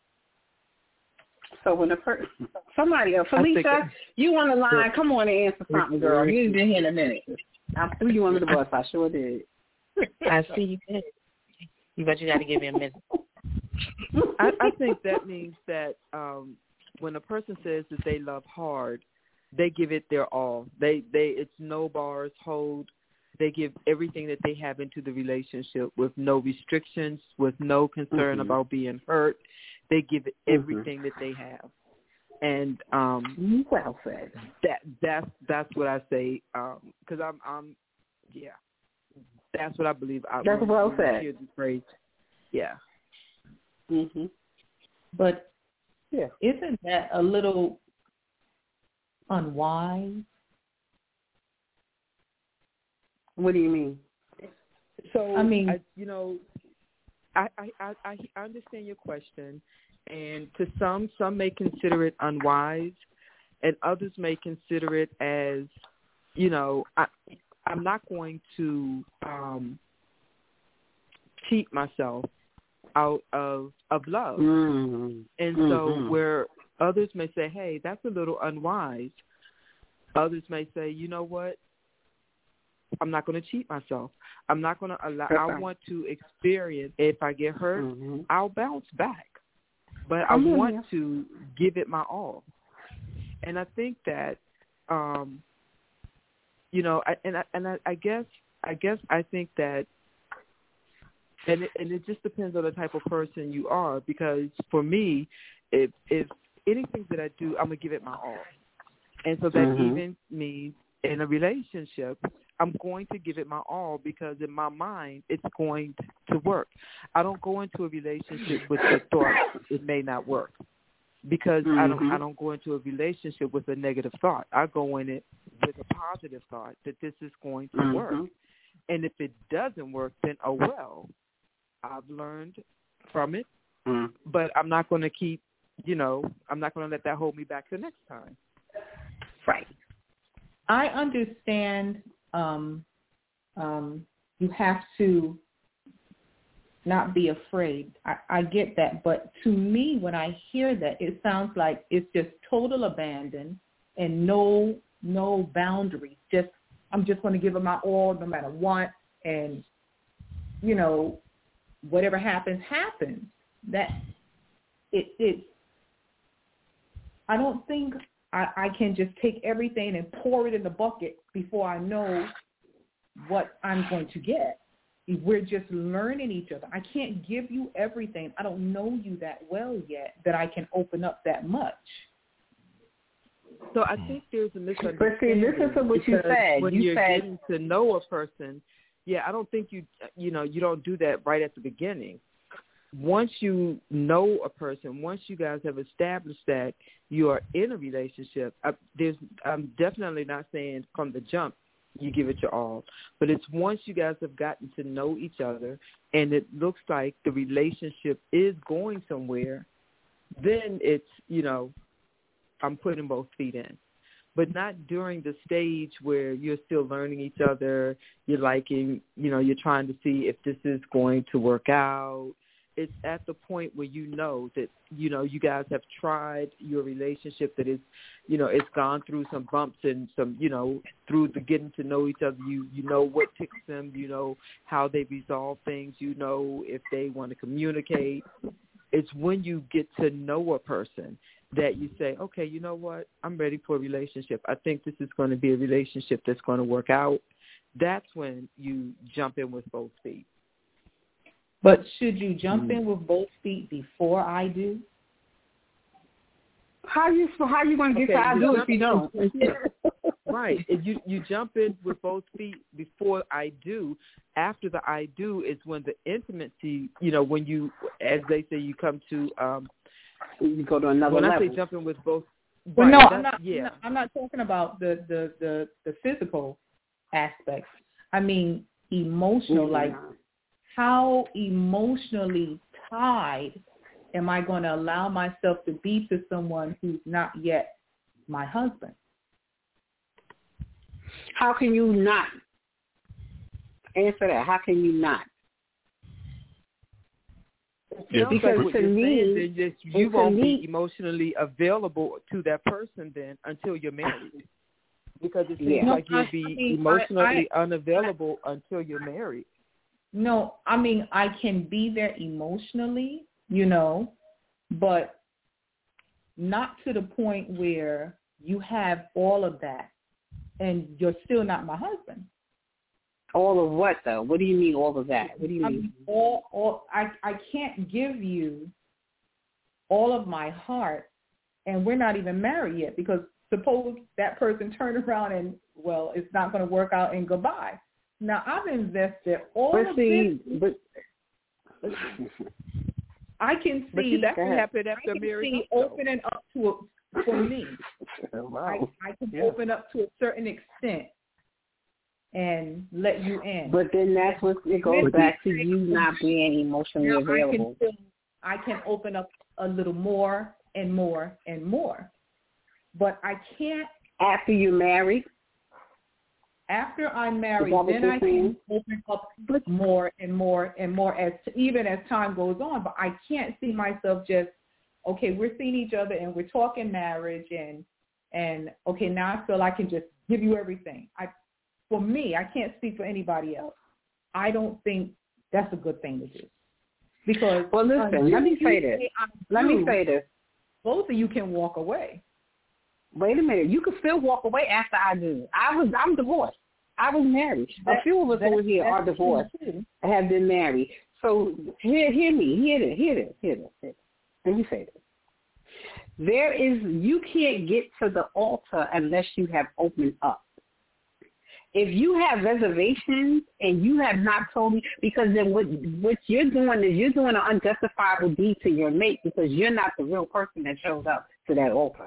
So when a person, somebody else, Felicia, you on the line, come on and answer something, girl. You ain't been here in a minute. I threw you under the bus. I sure did. I see you did. But you got to give me a minute. I, I think that means that um, when a person says that they love hard, they give it their all. They they it's no bars hold. They give everything that they have into the relationship with no restrictions, with no concern mm-hmm. about being hurt. They give it everything mm-hmm. that they have. And um, well said. That that's that's what I say because um, I'm I'm yeah. That's what I believe. I, that's when, well when said. I hear the phrase. Yeah. Mhm. But yeah, isn't that a little unwise? What do you mean? So I mean, I, you know, I, I I I understand your question, and to some, some may consider it unwise, and others may consider it as, you know, I. I'm not going to um, cheat myself out of of love. Mm-hmm. And mm-hmm. so where others may say, hey, that's a little unwise, others may say, you know what, I'm not going to cheat myself. I'm not going to allow, I want to experience, if I get hurt, mm-hmm. I'll bounce back. But I mm-hmm. want to give it my all. And I think that, um, you know, I, and I, and I, I guess I guess I think that, and it, and it just depends on the type of person you are. Because for me, if if anything that I do, I'm gonna give it my all, and so that mm-hmm. even means in a relationship, I'm going to give it my all because in my mind, it's going to work. I don't go into a relationship with the thought it may not work. Because mm-hmm. I don't I don't go into a relationship with a negative thought. I go in it with a positive thought that this is going to mm-hmm. work. And if it doesn't work, then oh well. I've learned from it. Mm-hmm. But I'm not going to keep, you know, I'm not going to let that hold me back the next time. Right. I understand um, um, you have to not be afraid. I, I get that. But to me, when I hear that, it sounds like it's just total abandon and no no boundaries. Just I'm just going to give it my all no matter what. And, you know, whatever happens, happens. That it, it I don't think I, I can just take everything and pour it in the bucket before I know what I'm going to get. We're just learning each other. I can't give you everything. I don't know you that well yet that I can open up that much. So I think there's a misunderstanding. But see, this is what you said. When you you're said, getting to know a person, yeah, I don't think you, you know, you don't do that right at the beginning. Once you know a person, once you guys have established that you are in a relationship, I, there's, I'm definitely not saying from the jump you give it your all, but it's once you guys have gotten to know each other and it looks like the relationship is going somewhere, then it's, you know, I'm putting both feet in. But not during the stage where you're still learning each other, you're liking, you know, you're trying to see if this is going to work out. It's at the point where you know that, you know, you guys have tried your relationship, that is, you know, it's gone through some bumps and some, you know, through the getting to know each other. You you know what ticks them. You know how they resolve things. You know if they want to communicate. It's when you get to know a person that you say, okay, you know what, I'm ready for a relationship. I think this is going to be a relationship that's going to work out. That's when you jump in with both feet. But should you jump in with both feet before I do? How you how you going to get Okay, to I do if you don't? Right. If you you jump in with both feet before I do. After the I do is when the intimacy, you know, when you, as they say, you come to um, you go to another when level. When I say jump in with both, well, right, no, I'm not, yeah. no, I'm not talking about the, the, the, the physical aspects. I mean emotional, mm-hmm. like how emotionally tied am I going to allow myself to be to someone who's not yet my husband? How can you not? Answer that. How can you not? Yeah. Because to me, saying, you to won't me, be emotionally available to that person then until you're married. Because it seems yeah. like no, you'll I, be I mean, emotionally I, I, unavailable I, until you're married. No, I mean, I can be there emotionally, you know, but not to the point where you have all of that and you're still not my husband. All of what, though? What do you mean all of that? What do you I mean? mean all, all, I, I can't give you all of my heart, and we're not even married yet, because suppose that person turned around and, well, it's not going to work out and goodbye. Now, I've invested all but of see, this. But I can see but see, that can happen after I can marriage. see opening up to a, for me. wow. I, I can yeah. open up to a certain extent and let you in. But then that's what it goes Maybe back to you not being emotionally now available. I can, I can open up a little more and more and more. But I can't. After you're married? After I'm married, then I can open up more and more and more as even as time goes on. But I can't see myself just, okay, we're seeing each other and we're talking marriage and and okay, now I feel I can just give you everything. I, for me, I can't speak for anybody else. I don't think that's a good thing to do. Because well, listen, um, let me say this. Let me say this. Both of you can walk away. Wait a minute. You can still walk away after I do. I was I'm divorced. I was married. That, a few of us that, over here are divorced and have been married. So hear, hear me. Hear this. Hear this. Hear this. Hear this. Let me say this. There is, you can't get to the altar unless you have opened up. If you have reservations and you have not told me, because then what what you're doing is you're doing an unjustifiable deed to your mate, because you're not the real person that shows up to that altar.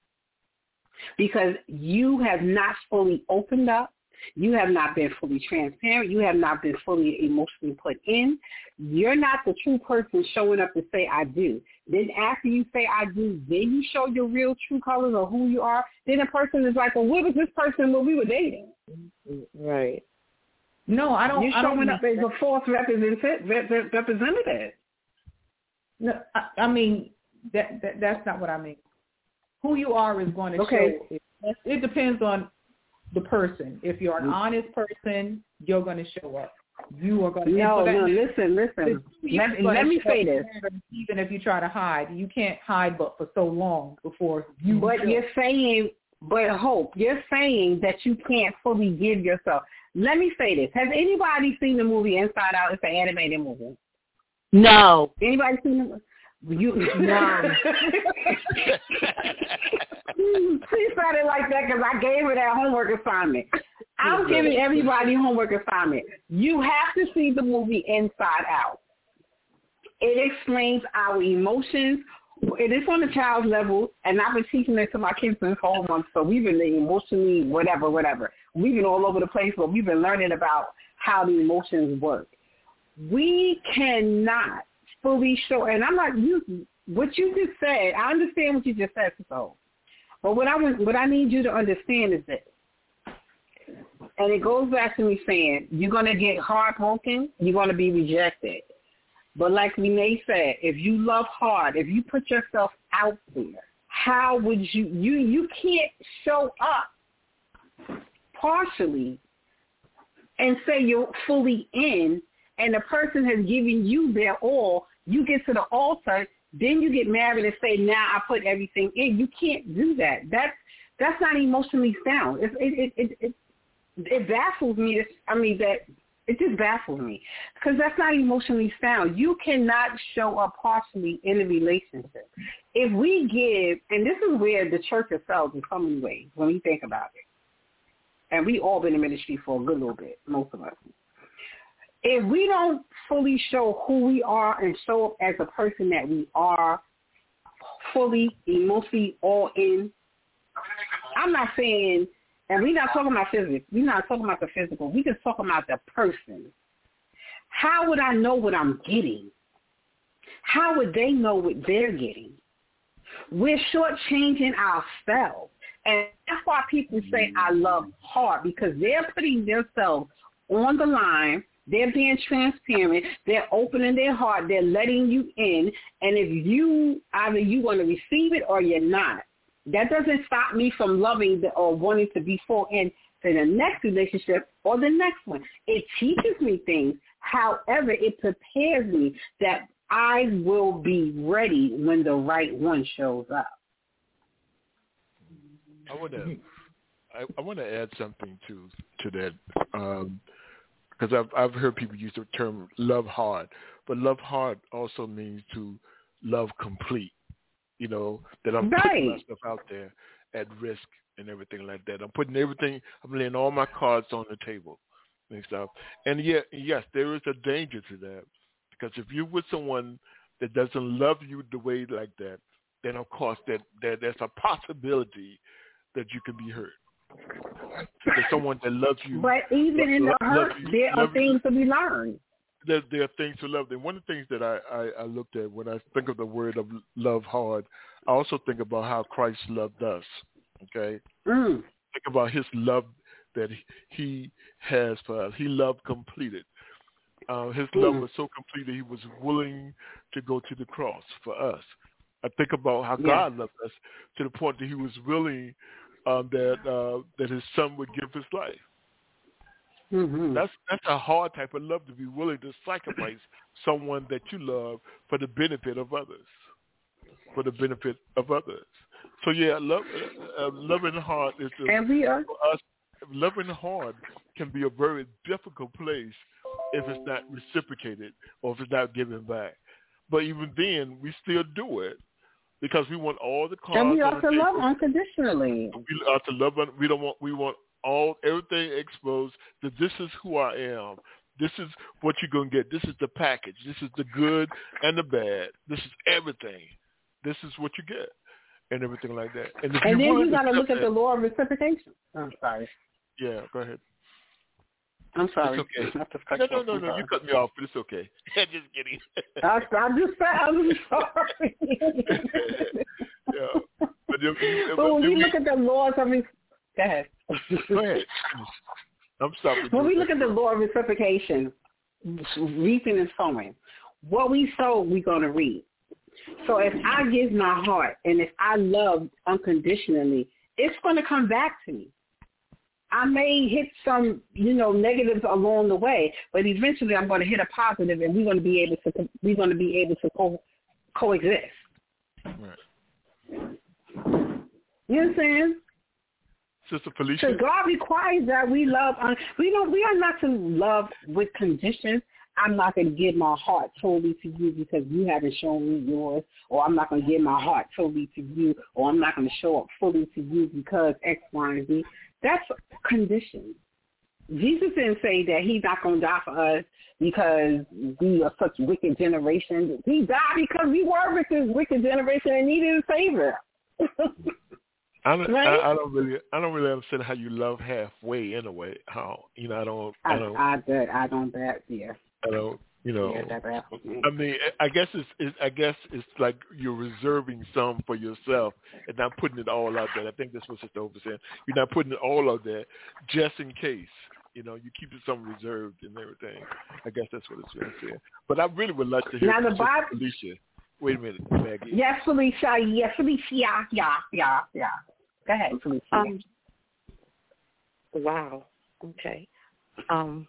Because you have not fully opened up. You have not been fully transparent. You have not been fully emotionally put in. You're not the true person showing up to say, I do. then after you say I do, then you show your real true colors of who you are, then the person is like, well, where was this person when we were dating? Right. No, I don't. You're I don't showing up as a false representative. representative. No, I, I mean, that, that that's not what I mean. Who you are is going to okay. show. It, it depends on the person. If you're an honest person, you're going to show up. You are going to. No, so no, listen, listen. Let, let me say this. Even if you try to hide, you can't hide but for so long before you. But show. you're saying, but Hope, you're saying that you can't fully give yourself. Let me say this. Has anybody seen the movie Inside Out? It's an animated movie. No. Anybody seen it? You no. She started like that because I gave her that homework assignment. I'm giving everybody homework assignment. You have to see the movie Inside Out. It explains our emotions. It is on the child's level, and I've been teaching it to my kids since four months, so we've been emotionally whatever, whatever. We've been all over the place, but we've been learning about how the emotions work. We cannot fully show, and I'm not you. What you just said, I understand what you just said, so. But what I want, what I need you to understand is this, and it goes back to me saying, you're gonna get heartbroken, you're gonna be rejected. But like Renee said, if you love hard, if you put yourself out there, how would you, you, you can't show up partially and say you're fully in, and the person has given you their all, you get to the altar, then you get married and say, now I put everything in. You can't do that. That's, that's not emotionally sound. It, it, it, it, it baffles me. I mean, that it just baffles me because that's not emotionally sound. You cannot show up partially in a relationship. If we give, and this is where the church excels in so many ways when we think about it, and we all been in ministry for a good little bit, most of us. If we don't fully show who we are and show up as a person that we are, fully, emotionally all in, I'm not saying, and we're not talking about physics. We're not talking about the physical. We just talking about the person. How would I know what I'm getting? How would they know what they're getting? We're shortchanging ourselves. And that's why people say I love hard, because they're putting themselves on the line. They're being transparent. They're opening their heart. They're letting you in. And if you, either you want to receive it or you're not. That doesn't stop me from loving the, or wanting to be full in to the next relationship or the next one. It teaches me things. However, it prepares me that I will be ready when the right one shows up. I want to, I, I want to add something to to that, because um, I've I've heard people use the term love hard, but love hard also means to love complete. You know, that I'm right. putting myself out there at risk and everything like that. I'm putting everything, I'm laying all my cards on the table and stuff. And yet, yes, there is a danger to that, because if you're with someone that doesn't love you the way like that, then of course that, that there's a possibility that you can be hurt. There's someone that loves you. But even love, in the hurt, you, there are things you. to be learned. There, there are things to love. And one of the things that I, I, I looked at when I think of the word of love hard, I also think about how Christ loved us, okay? Mm. Think about his love that he has for us. He loved completed. Uh, his mm. love was so complete that he was willing to go to the cross for us. I think about how yeah. God loved us to the point that he was willing um, that uh, that his son would give his life. Mm-hmm. That's that's a hard type of love, to be willing to sacrifice someone that you love for the benefit of others, for the benefit of others. So yeah, love, uh, loving hard is a, and we are. for us. Loving hard can be a very difficult place if it's not reciprocated or if it's not given back. But even then, we still do it because we want all the cards. And we on are the to table. love unconditionally. We are to love. We don't want. We want. all everything exposed that this is who I am. This is what you're going to get. This is the package. This is the good and the bad. This is everything. This is what you get and everything like that. And, if and you then you got to look that, at the law of reciprocation. I'm sorry. Yeah, go ahead. I'm sorry. It's okay. Not to cut No, you no, off. no, I'm no. sorry. You cut me off, but it's okay. Just kidding. I, I'm just I'm sorry. Yeah. But, if, if, but when if we we look at the laws, I mean, go ahead. Go ahead. I'm sorry. When we look at the law of reciprocation, reaping and sowing, what we sow, we're going to reap. So if I give my heart and if I love unconditionally, it's going to come back to me. I may hit some, you know, negatives along the way, but eventually I'm going to hit a positive, and we're going to be able to we're going to be able to co- coexist. Right. You understand? Sister Felicia. So God requires that we love. Un- we don't. We are not to love with conditions. I'm not going to give my heart totally to you because you haven't shown me yours, or I'm not going to give my heart totally to you, or I'm not going to show up fully to you because X, Y, and Z. That's conditions. Jesus didn't say that he's not going to die for us because we are such wicked generation. He died because we were with this wicked generation and needed a savior. I don't, right? I, I don't really, I don't really understand how you love halfway anyway. How you know, I don't, I, I don't, I, I, I don't bet, yeah. I don't, you know. Yeah, that bad. I mean, I guess it's, it's, I guess it's like you're reserving some for yourself and not putting it all out there. I think that's what Sister Hope is saying. You're not putting it all out there just in case. You know, you keep it some reserved and everything. I guess that's what it's been saying. But I really would like to hear now from the Sister Bible, Felicia. Wait a minute, Maggie. Yes, Felicia. Yes, Felicia. Yeah, yeah, yeah. Go ahead, Felicia. Um, wow. Okay. Um,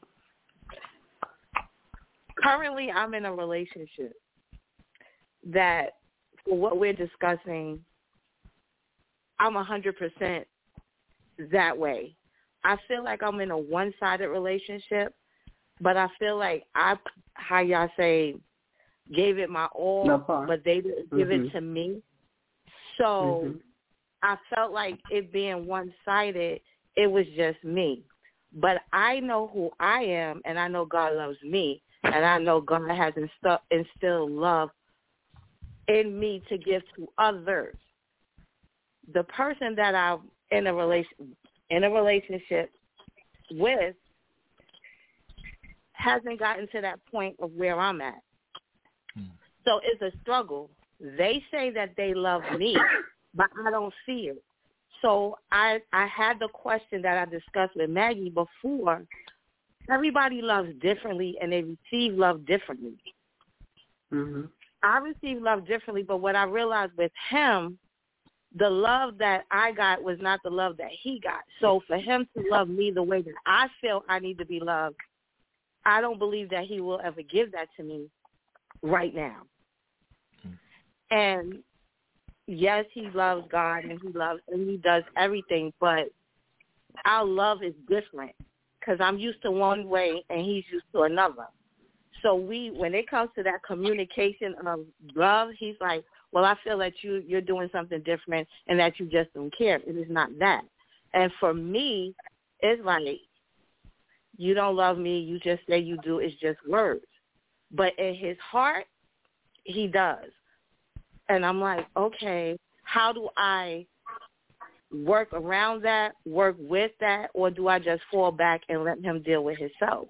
currently, I'm in a relationship that, for what we're discussing, I'm one hundred percent that way. I feel like I'm in a one-sided relationship, but I feel like I, how y'all say, gave it my all, no but they didn't give mm-hmm. it to me. So mm-hmm. I felt like it being one-sided, it was just me. But I know who I am, and I know God loves me, and I know God has inst- instilled love in me to give to others. The person that I'm in a relation in a relationship with hasn't gotten to that point of where I'm at. Hmm. So it's a struggle. They say that they love me, but I don't see it. So I I had the question that I discussed with Maggie before. Everybody loves differently, and they receive love differently. Mm-hmm. I receive love differently, but what I realized with him, the love that I got was not the love that he got. So for him to love me the way that I feel I need to be loved, I don't believe that he will ever give that to me right now. Mm-hmm. And yes, he loves God and he loves and he does everything, but our love is different because I'm used to one way and he's used to another. So we, when it comes to that communication of love, he's like, well, I feel that you, you're doing something different and that you just don't care. It is not that. And for me, it's like, you don't love me, you just say you do, it's just words. But in his heart, he does. And I'm like, okay, how do I work around that, work with that, or do I just fall back and let him deal with himself?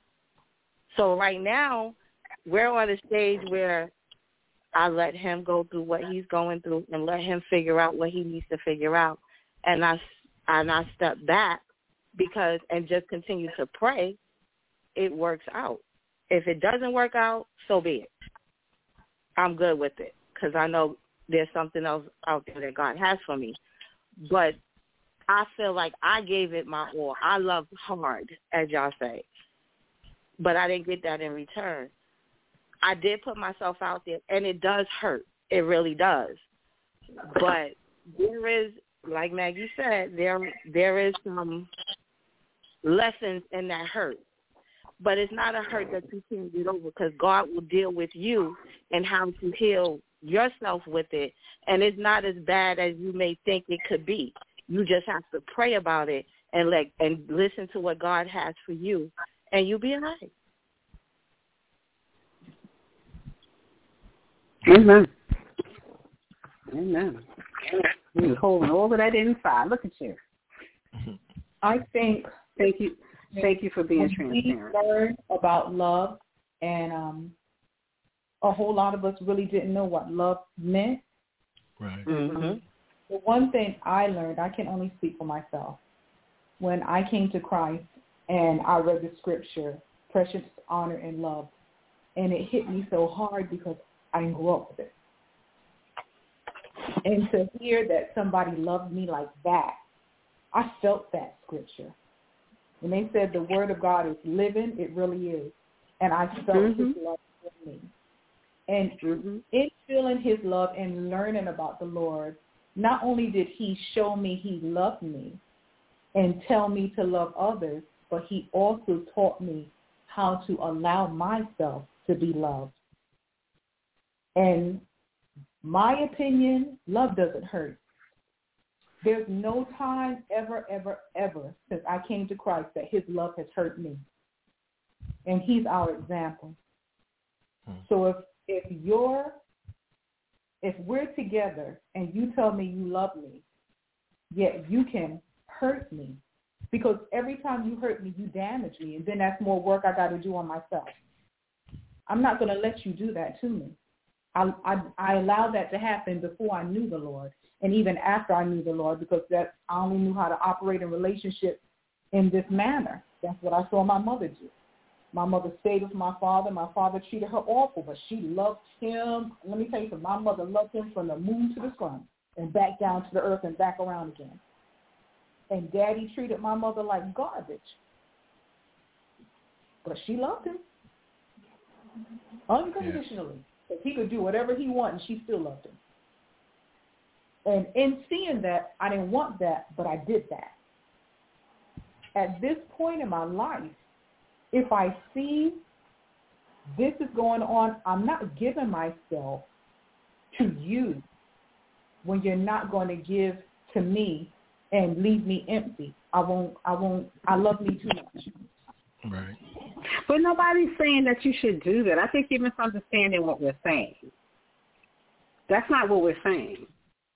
So right now, we're on a stage where I let him go through what he's going through and let him figure out what he needs to figure out. And I, and I step back because and just continue to pray, it works out. If it doesn't work out, so be it. I'm good with it because I know there's something else out there that God has for me. But I feel like I gave it my all. I love hard, as y'all say. But I didn't get that in return. I did put myself out there, and it does hurt. It really does. But there is, like Maggie said, there there is some lessons in that hurt. But it's not a hurt that you can't get over because God will deal with you and how to heal yourself with it. And it's not as bad as you may think it could be. You just have to pray about it and like and listen to what God has for you, and you'll be all right. Amen. Amen. You're holding all of that inside. Look at you. I think Thank you. Thank you for being we transparent. We learned about love, and um, a whole lot of us really didn't know what love meant. Right. Mm-hmm. The one thing I learned, I can only speak for myself, when I came to Christ and I read the scripture, precious, honor, and love, and it hit me so hard because I didn't grow up with it. And to hear that somebody loved me like that, I felt that scripture. When they said the word of God is living, it really is. And I felt mm-hmm. his love for me. And mm-hmm. in feeling his love and learning about the Lord, not only did he show me he loved me and tell me to love others, but he also taught me how to allow myself to be loved. And my opinion, love doesn't hurt. There's no time ever, ever, ever since I came to Christ that his love has hurt me. And he's our example. Hmm. So if if you're if we're together and you tell me you love me, yet you can hurt me, because every time you hurt me, you damage me, and then that's more work I got to do on myself. I'm not going to let you do that to me. I, I, I allowed that to happen before I knew the Lord, and even after I knew the Lord, because that I only knew how to operate in relationship in this manner. That's what I saw my mother do. My mother stayed with my father. My father treated her awful, but she loved him. Let me tell you something. My mother loved him from the moon to the sun and back down to the earth and back around again. And Daddy treated my mother like garbage, but she loved him unconditionally. Yeah. He could do whatever he wanted, and she still loved him. And in seeing that, I didn't want that, but I did that. At this point in my life, if I see this is going on, I'm not giving myself to you when you're not going to give to me and leave me empty. I won't, I won't, I love me too much. Right. But nobody's saying that you should do that. I think you're misunderstanding what we're saying. That's not what we're saying.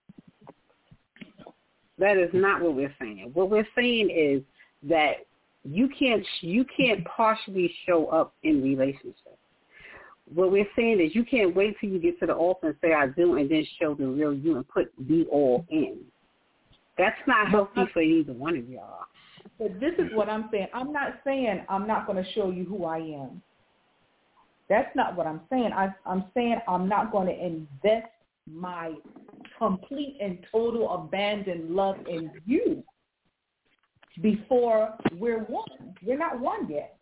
That is not what we're saying. What we're saying is that you can't you can't partially show up in relationships. What we're saying is you can't wait till you get to the altar and say I do and then show the real you and put the all in. That's not healthy for either one of y'all. But this is what I'm saying. I'm not saying I'm not going to show you who I am. That's not what I'm saying. I, I'm saying I'm not going to invest my complete and total abandoned love in you before we're one. We're not one yet.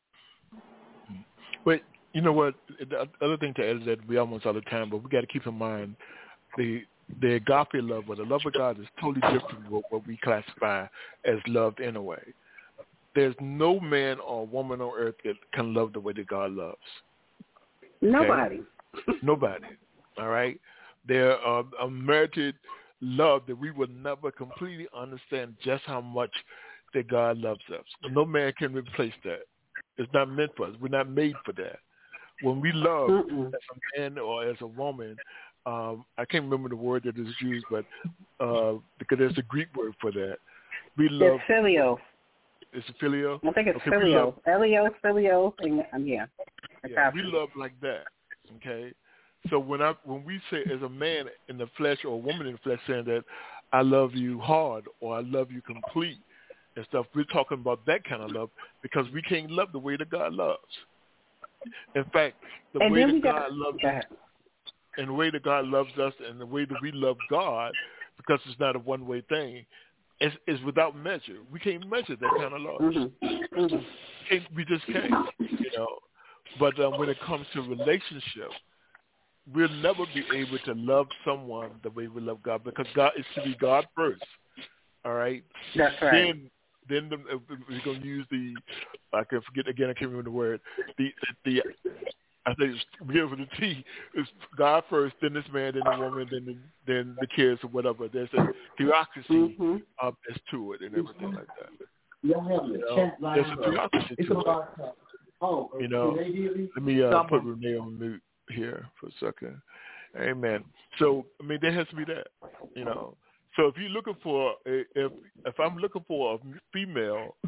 But you know what? The other thing to add is that we almost out of time, but we got to keep in mind the the agape love, or the love of God, is totally different from what we classify as love anyway. There's no man or woman on earth that can love the way that God loves. Okay? Nobody. Nobody. All right? There are a merited love that we will never completely understand just how much that God loves us. No man can replace that. It's not meant for us. We're not made for that. When we love Mm-mm. as a man or as a woman, um, I can't remember the word that is used, but uh, because there's a Greek word for that. We love. It's filio. It's a filio? I think it's okay, filio. Elio, filio, and, um, yeah. yeah. We love like that, okay? So when I when we say as a man in the flesh or a woman in the flesh saying that I love you hard or I love you complete and stuff, we're talking about that kind of love because we can't love the way that God loves. In fact, the and way that got, God loves us and the way that God loves us and the way that we love God, because it's not a one-way thing, is, is without measure. We can't measure that kind of love. Mm-hmm. Mm-hmm. Can't, we just can't, you know. But um, when it comes to relationship, we'll never be able to love someone the way we love God, because God is to be God first. All right. That's right. Then, then the, we're going to use the. I can forget again. I can't remember the word. The the. I think it's begin with the T. It's God first, then this man, then the woman, then the, then the kids or whatever. There's a theocracy mm-hmm. up as to it and everything like that. Y'all have you know, chat line. There's a theocracy it's to about, it. Uh, oh, you know, let me uh, put Renee on mute here for a second. Amen. So I mean, there has to be that. You know. So if you're looking for a, if if I'm looking for a female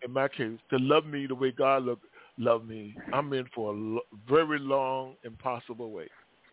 in my case, to love me the way God love, love me, I'm in for a lo- very long, impossible wait.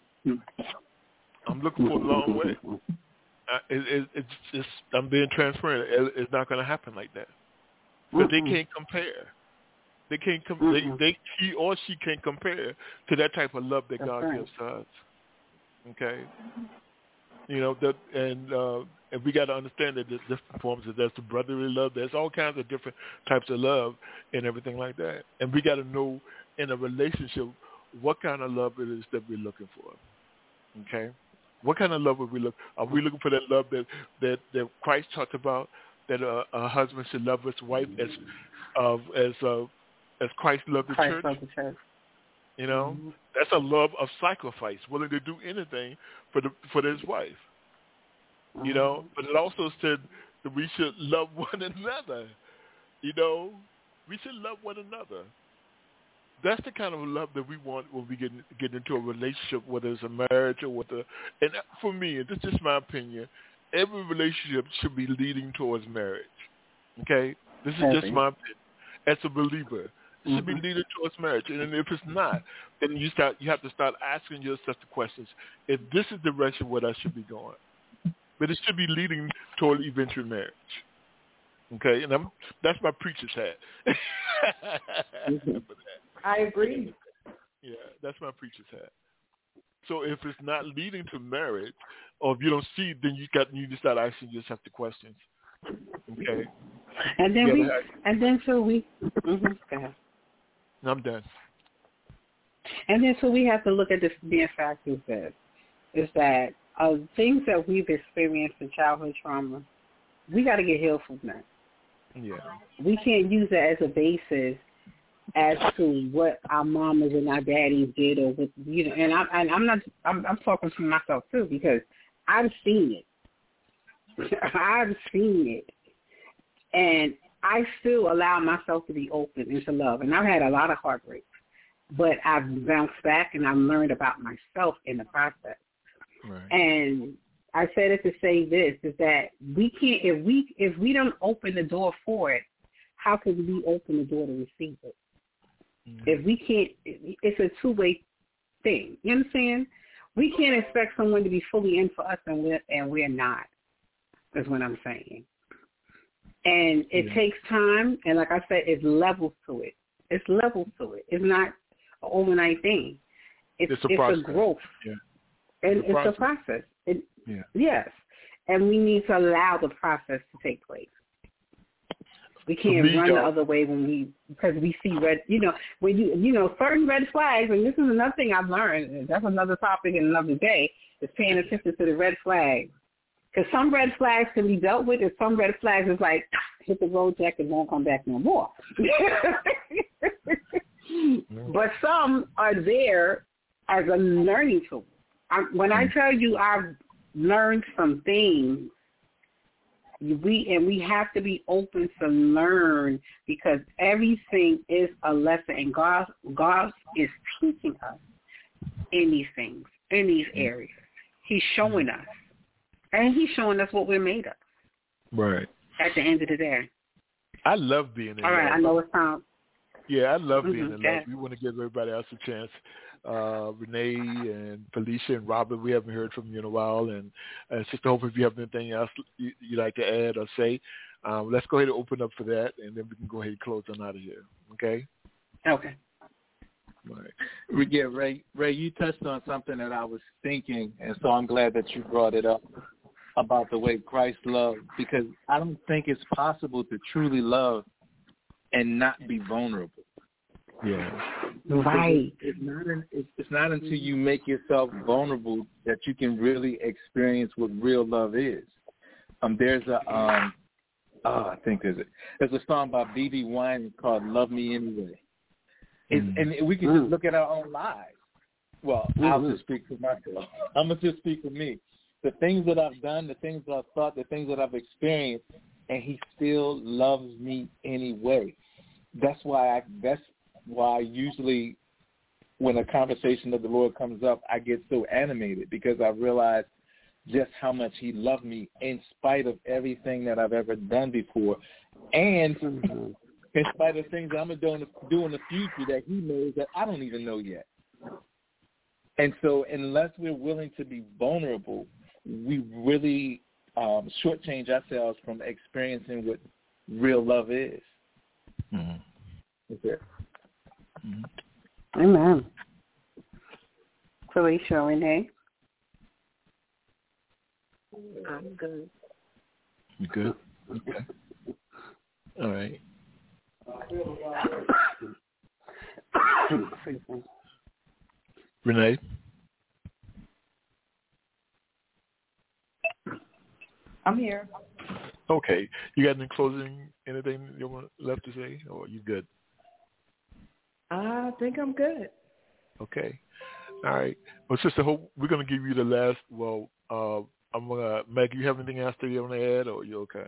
I'm looking for a long wait. Uh, it, it, it's just, I'm being transparent. It, it's not going to happen like that. Because they can't compare. They can't com- mm-hmm. they, they he or she can't compare to that type of love that That's God right. gives to us. Okay, you know that, and uh, and we got to understand that there's different forms of there's the brotherly love. There's all kinds of different types of love and everything like that. And we got to know in a relationship what kind of love it is that we're looking for. Okay, what kind of love are we look? Are we looking for that love that that, that Christ talked about? That a, a husband should love his wife as uh, as uh, as Christ loved the Christ church. Loved the church. You know, mm-hmm. that's a love of sacrifice, willing to do anything for the for his wife. Mm-hmm. You know, but it also said that we should love one another. You know, we should love one another. That's the kind of love that we want when we get get into a relationship, whether it's a marriage or whether. And for me, and this is just my opinion, every relationship should be leading towards marriage. Okay, this is just my opinion. As a believer, it should mm-hmm. be leading towards marriage. And if it's not, then you start you have to start asking yourself the questions: if this is the direction where I should be going, but it should be leading toward eventual marriage. Okay, and I'm, that's my preacher's hat. mm-hmm. I agree. Yeah, that's my preacher's hat. So if it's not leading to marriage, or if you don't see, then you got you need to start asking yourself the questions. Okay. And then we, and then so we. Mm-hmm, go ahead. I'm done. And then so we have to look at this being factors. This is that uh, things that we've experienced in childhood trauma, we got to get healed from that. Yeah. We can't use that as a basis as to what our mamas and our daddies did, or what you know. And I'm, and I'm not. I'm, I'm talking for myself too, because I've seen it. I've seen it, and I still allow myself to be open into love. And I've had a lot of heartbreaks, but I've bounced back and I've learned about myself in the process. Right. And I said it to say this: is that we can't if we if we don't open the door for it, how can we open the door to receive it? Mm-hmm. If we can't, it's a two-way thing. You understand? We can't expect someone to be fully in for us and we're, and we're not, is what I'm saying. And it yeah. takes time, and like I said, it's levels to it. It's levels to it. It's not an overnight thing. It's, it's, a, it's a growth. Yeah. And it's a process. It's a process. It, yeah. Yes. And we need to allow the process to take place. We can't me, run the other way when we because we see red. You know, when you you know certain red flags, and this is another thing I've learned. And that's another topic in another day. Is paying attention to the red flags, because some red flags can be dealt with, and some red flags is like hit the road jack and won't come back no more. But some are there as a learning tool. I, when I tell you I've learned some things. We and we have to be open to learn, because everything is a lesson, and God God is teaching us in these things, in these areas. He's showing us, and He's showing us what we're made of. Right. At the end of the day. I love being in All right, love. I know it sounds. Yeah, I love being mm-hmm. in love. We want to give everybody else a chance. Uh, Renee and Felicia and Robert, we haven't heard from you in a while. And uh, Sister Hope, if you have anything else you, you'd like to add or say, um, let's go ahead and open up for that, and then we can go ahead and close on out of here. Okay? Okay. All right. Yeah, Ray, Ray, you touched on something that I was thinking, and so I'm glad that you brought it up about the way Christ loved, because I don't think it's possible to truly love and not be vulnerable. Yeah. Right. It's not, an, it's, it's not until you make yourself vulnerable that you can really experience what real love is. Um, there's a, um, oh, I think there's a, there's a song by B B Wine called "Love Me Anyway," it's, mm. and we can mm. just look at our own lives. Well, mm-hmm. I'll just speak for myself. I'm gonna just speak for me. The things that I've done, the things that I've thought, the things that I've experienced, and He still loves me anyway. That's why I. That's why usually when a conversation of the Lord comes up, I get so animated, because I realize just how much He loved me in spite of everything that I've ever done before. And in spite of things I'm going to do in the future that he knows that I don't even know yet. And so unless we're willing to be vulnerable, we really um, shortchange ourselves from experiencing what real love is. Mm-hmm. That's it. Mm-hmm. Amen. Felicia, Renee? I'm good. You good? Okay. All right. Renee? I'm here. Okay. You got any closing, anything you want left to say, or you good? I think I'm good. Okay. All right. Well, Sister Hope, we're going to give you the last, well, uh, I'm going to, Meg, you have anything else that you want to add, or are you okay?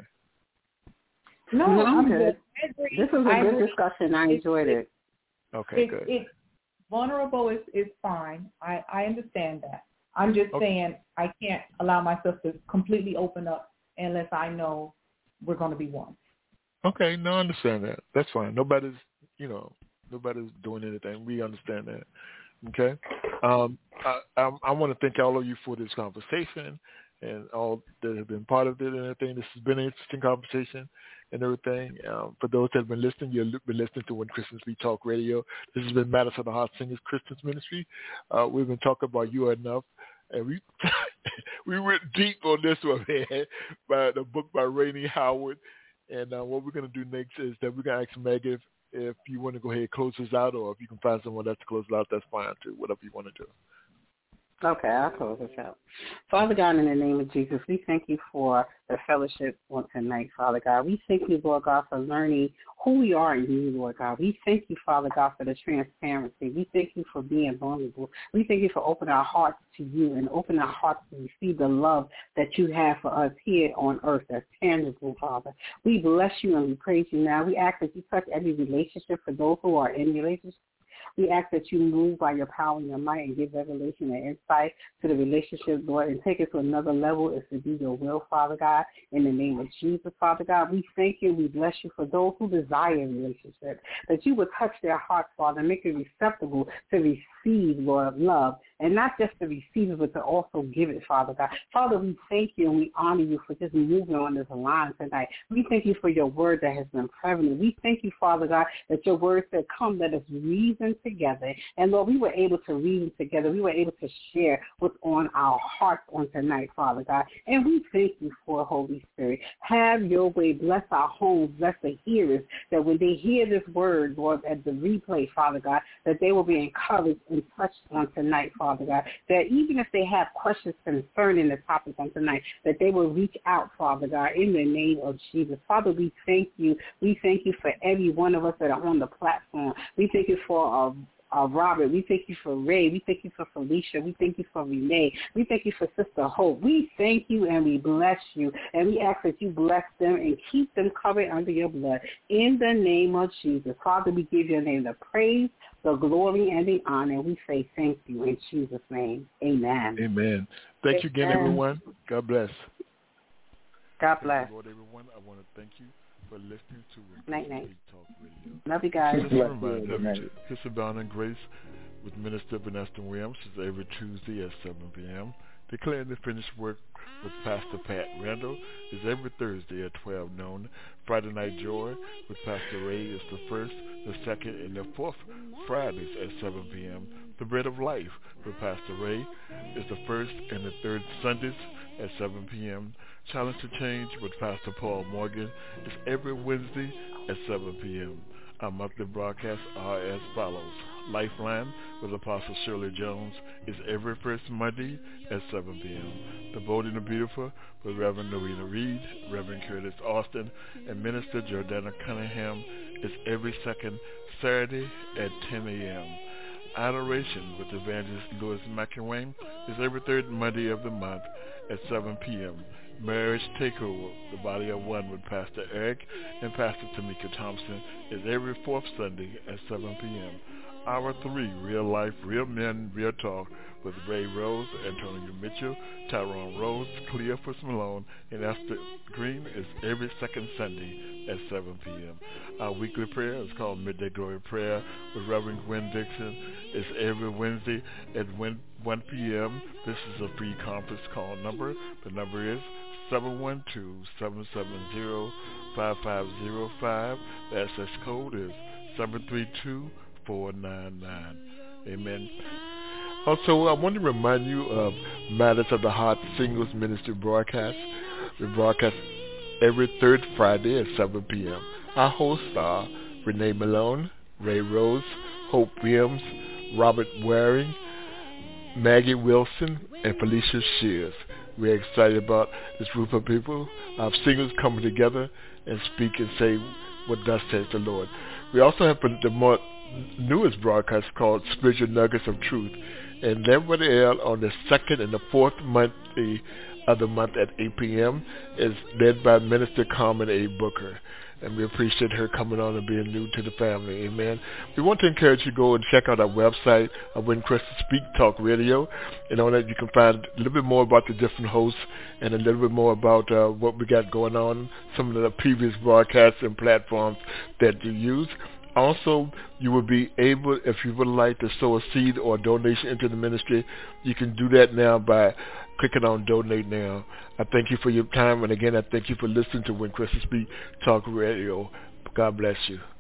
No, no I'm, I'm good. good. This was a I good agree. discussion. I enjoyed it. Okay, it, good. It's vulnerable is, is fine. I, I understand that. I'm just okay. saying I can't allow myself to completely open up unless I know we're going to be one. Okay, no, I understand that. That's fine. Nobody's, you know, nobody's doing anything. We understand that. Okay. Um, I, I, I want to thank all of you for this conversation and all that have been part of it and everything. This has been an interesting conversation and everything. Um, for those that have been listening, you've been listening to When Christians Speak Talk Radio. This has been Madison of the Heart Singers Christians Ministry. Uh, we've been talking about You Are Enough. And we we went deep on this one, man, by the book by Rainey Howard. And uh, what we're going to do next is that we're going to ask Meg if, if you want to go ahead and close this out, or if you can find someone else to close it out, that's fine too, whatever you want to do. Okay, I'll close this out. Father God, in the name of Jesus, we thank you for the fellowship on tonight, Father God. We thank you, Lord God, for learning who we are in you, Lord God. We thank you, Father God, for the transparency. We thank you for being vulnerable. We thank you for opening our hearts to you and opening our hearts to receive the love that you have for us here on earth that's tangible, Father. We bless you and we praise you now. We ask that you touch every relationship for those who are in relationships. We ask that you move by your power and your might and give revelation and insight to the relationship, Lord, and take it to another level if to do your will, Father God, in the name of Jesus, Father God. We thank you and we bless you for those who desire a relationship, that you would touch their hearts, Father, and make it receptible to receive, Lord, love, and not just to receive it, but to also give it, Father God. Father, we thank you and we honor you for just moving on this line tonight. We thank you for your word that has been prevalent. We thank you, Father God, that your word said, come, let us reason together. And, Lord, we were able to reason together. We were able to share what's on our hearts on tonight, Father God. And we thank you for Holy Spirit. Have your way. Bless our homes. Bless the hearers, that when they hear this word, Lord, at the replay, Father God, that they will be encouraged and touched on tonight, Father God, that even if they have questions concerning the topic on tonight, that they will reach out, Father God, in the name of Jesus. Father, we thank you. We thank you for every one of us that are on the platform. We thank you for our Uh, Robert, we thank you for Ray. We thank you for Felicia. We thank you for Renee. We thank you for Sister Hope. We thank you and we bless you. And we ask that you bless them and keep them covered under your blood. In the name of Jesus. Father, we give your name the praise, the glory, and the honor. We say thank you in Jesus' name. Amen. Amen. Thank you again, everyone. God bless. God bless. Lord, everyone, I want to thank you for listening to Night, night. Talk Radio. Love you guys. Just a reminder, Kiss Abound and Grace with Minister Vanessa Williams is every Tuesday at seven p.m. Declaring the Finished Work with Pastor Pat Randall is every Thursday at twelve noon. Friday Night Joy with Pastor Ray is the first, the second, and the fourth Fridays at seven p.m. The Bread of Life with Pastor Ray is the first and the third Sundays at seven p.m. Challenge to Change with Pastor Paul Morgan is every Wednesday at seven p.m. Our monthly broadcasts are as follows. Lifeline with Apostle Shirley Jones is every first Monday at seven p.m. The Bold and the Beautiful with Reverend Norina Reed, Reverend Curtis Austin, and Minister Jordana Cunningham is every second Saturday at ten a.m. Adoration with Evangelist Louis McElwain is every third Monday of the month at seven p.m. Marriage Takeover, the Body of One with Pastor Eric and Pastor Tamika Thompson is every fourth Sunday at seven p.m. Hour three, Real Life, Real Men, Real Talk with Ray Rose, Antonio Mitchell, Tyrone Rose, Cleophas Malone, and Esther Green is every second Sunday at seven p.m. Our weekly prayer is called Midday Glory Prayer with Reverend Gwen Dixon. It's every Wednesday at one p.m. This is a free conference call number. The number is seven one two, seven seven zero, five five zero five. The access code is seven three two, four nine nine. Amen. Also, I want to remind you of Matters of the Heart Singles Ministry broadcast. We broadcast every third Friday at seven p.m. Our hosts are Renee Malone, Ray Rose, Hope Williams, Robert Waring, Maggie Wilson, and Felicia Shears. We're excited about this group of people, our singers coming together and speak and say what thus says the Lord. We also have the more newest broadcast called Spiritual Nuggets of Truth, and that will air on the second and the fourth Monday of the month at eight p.m. is led by Minister Carmen A. Booker. And we appreciate her coming on and being new to the family. Amen. We want to encourage you to go and check out our website of When Christians Speak Talk Radio. And on that you can find a little bit more about the different hosts and a little bit more about uh, what we got going on, some of the previous broadcasts and platforms that you use. Also, you will be able, if you would like to sow a seed or a donation into the ministry, you can do that now by clicking on Donate Now. I thank you for your time, and again, I thank you for listening to When Christians Speak Talk Radio. God bless you.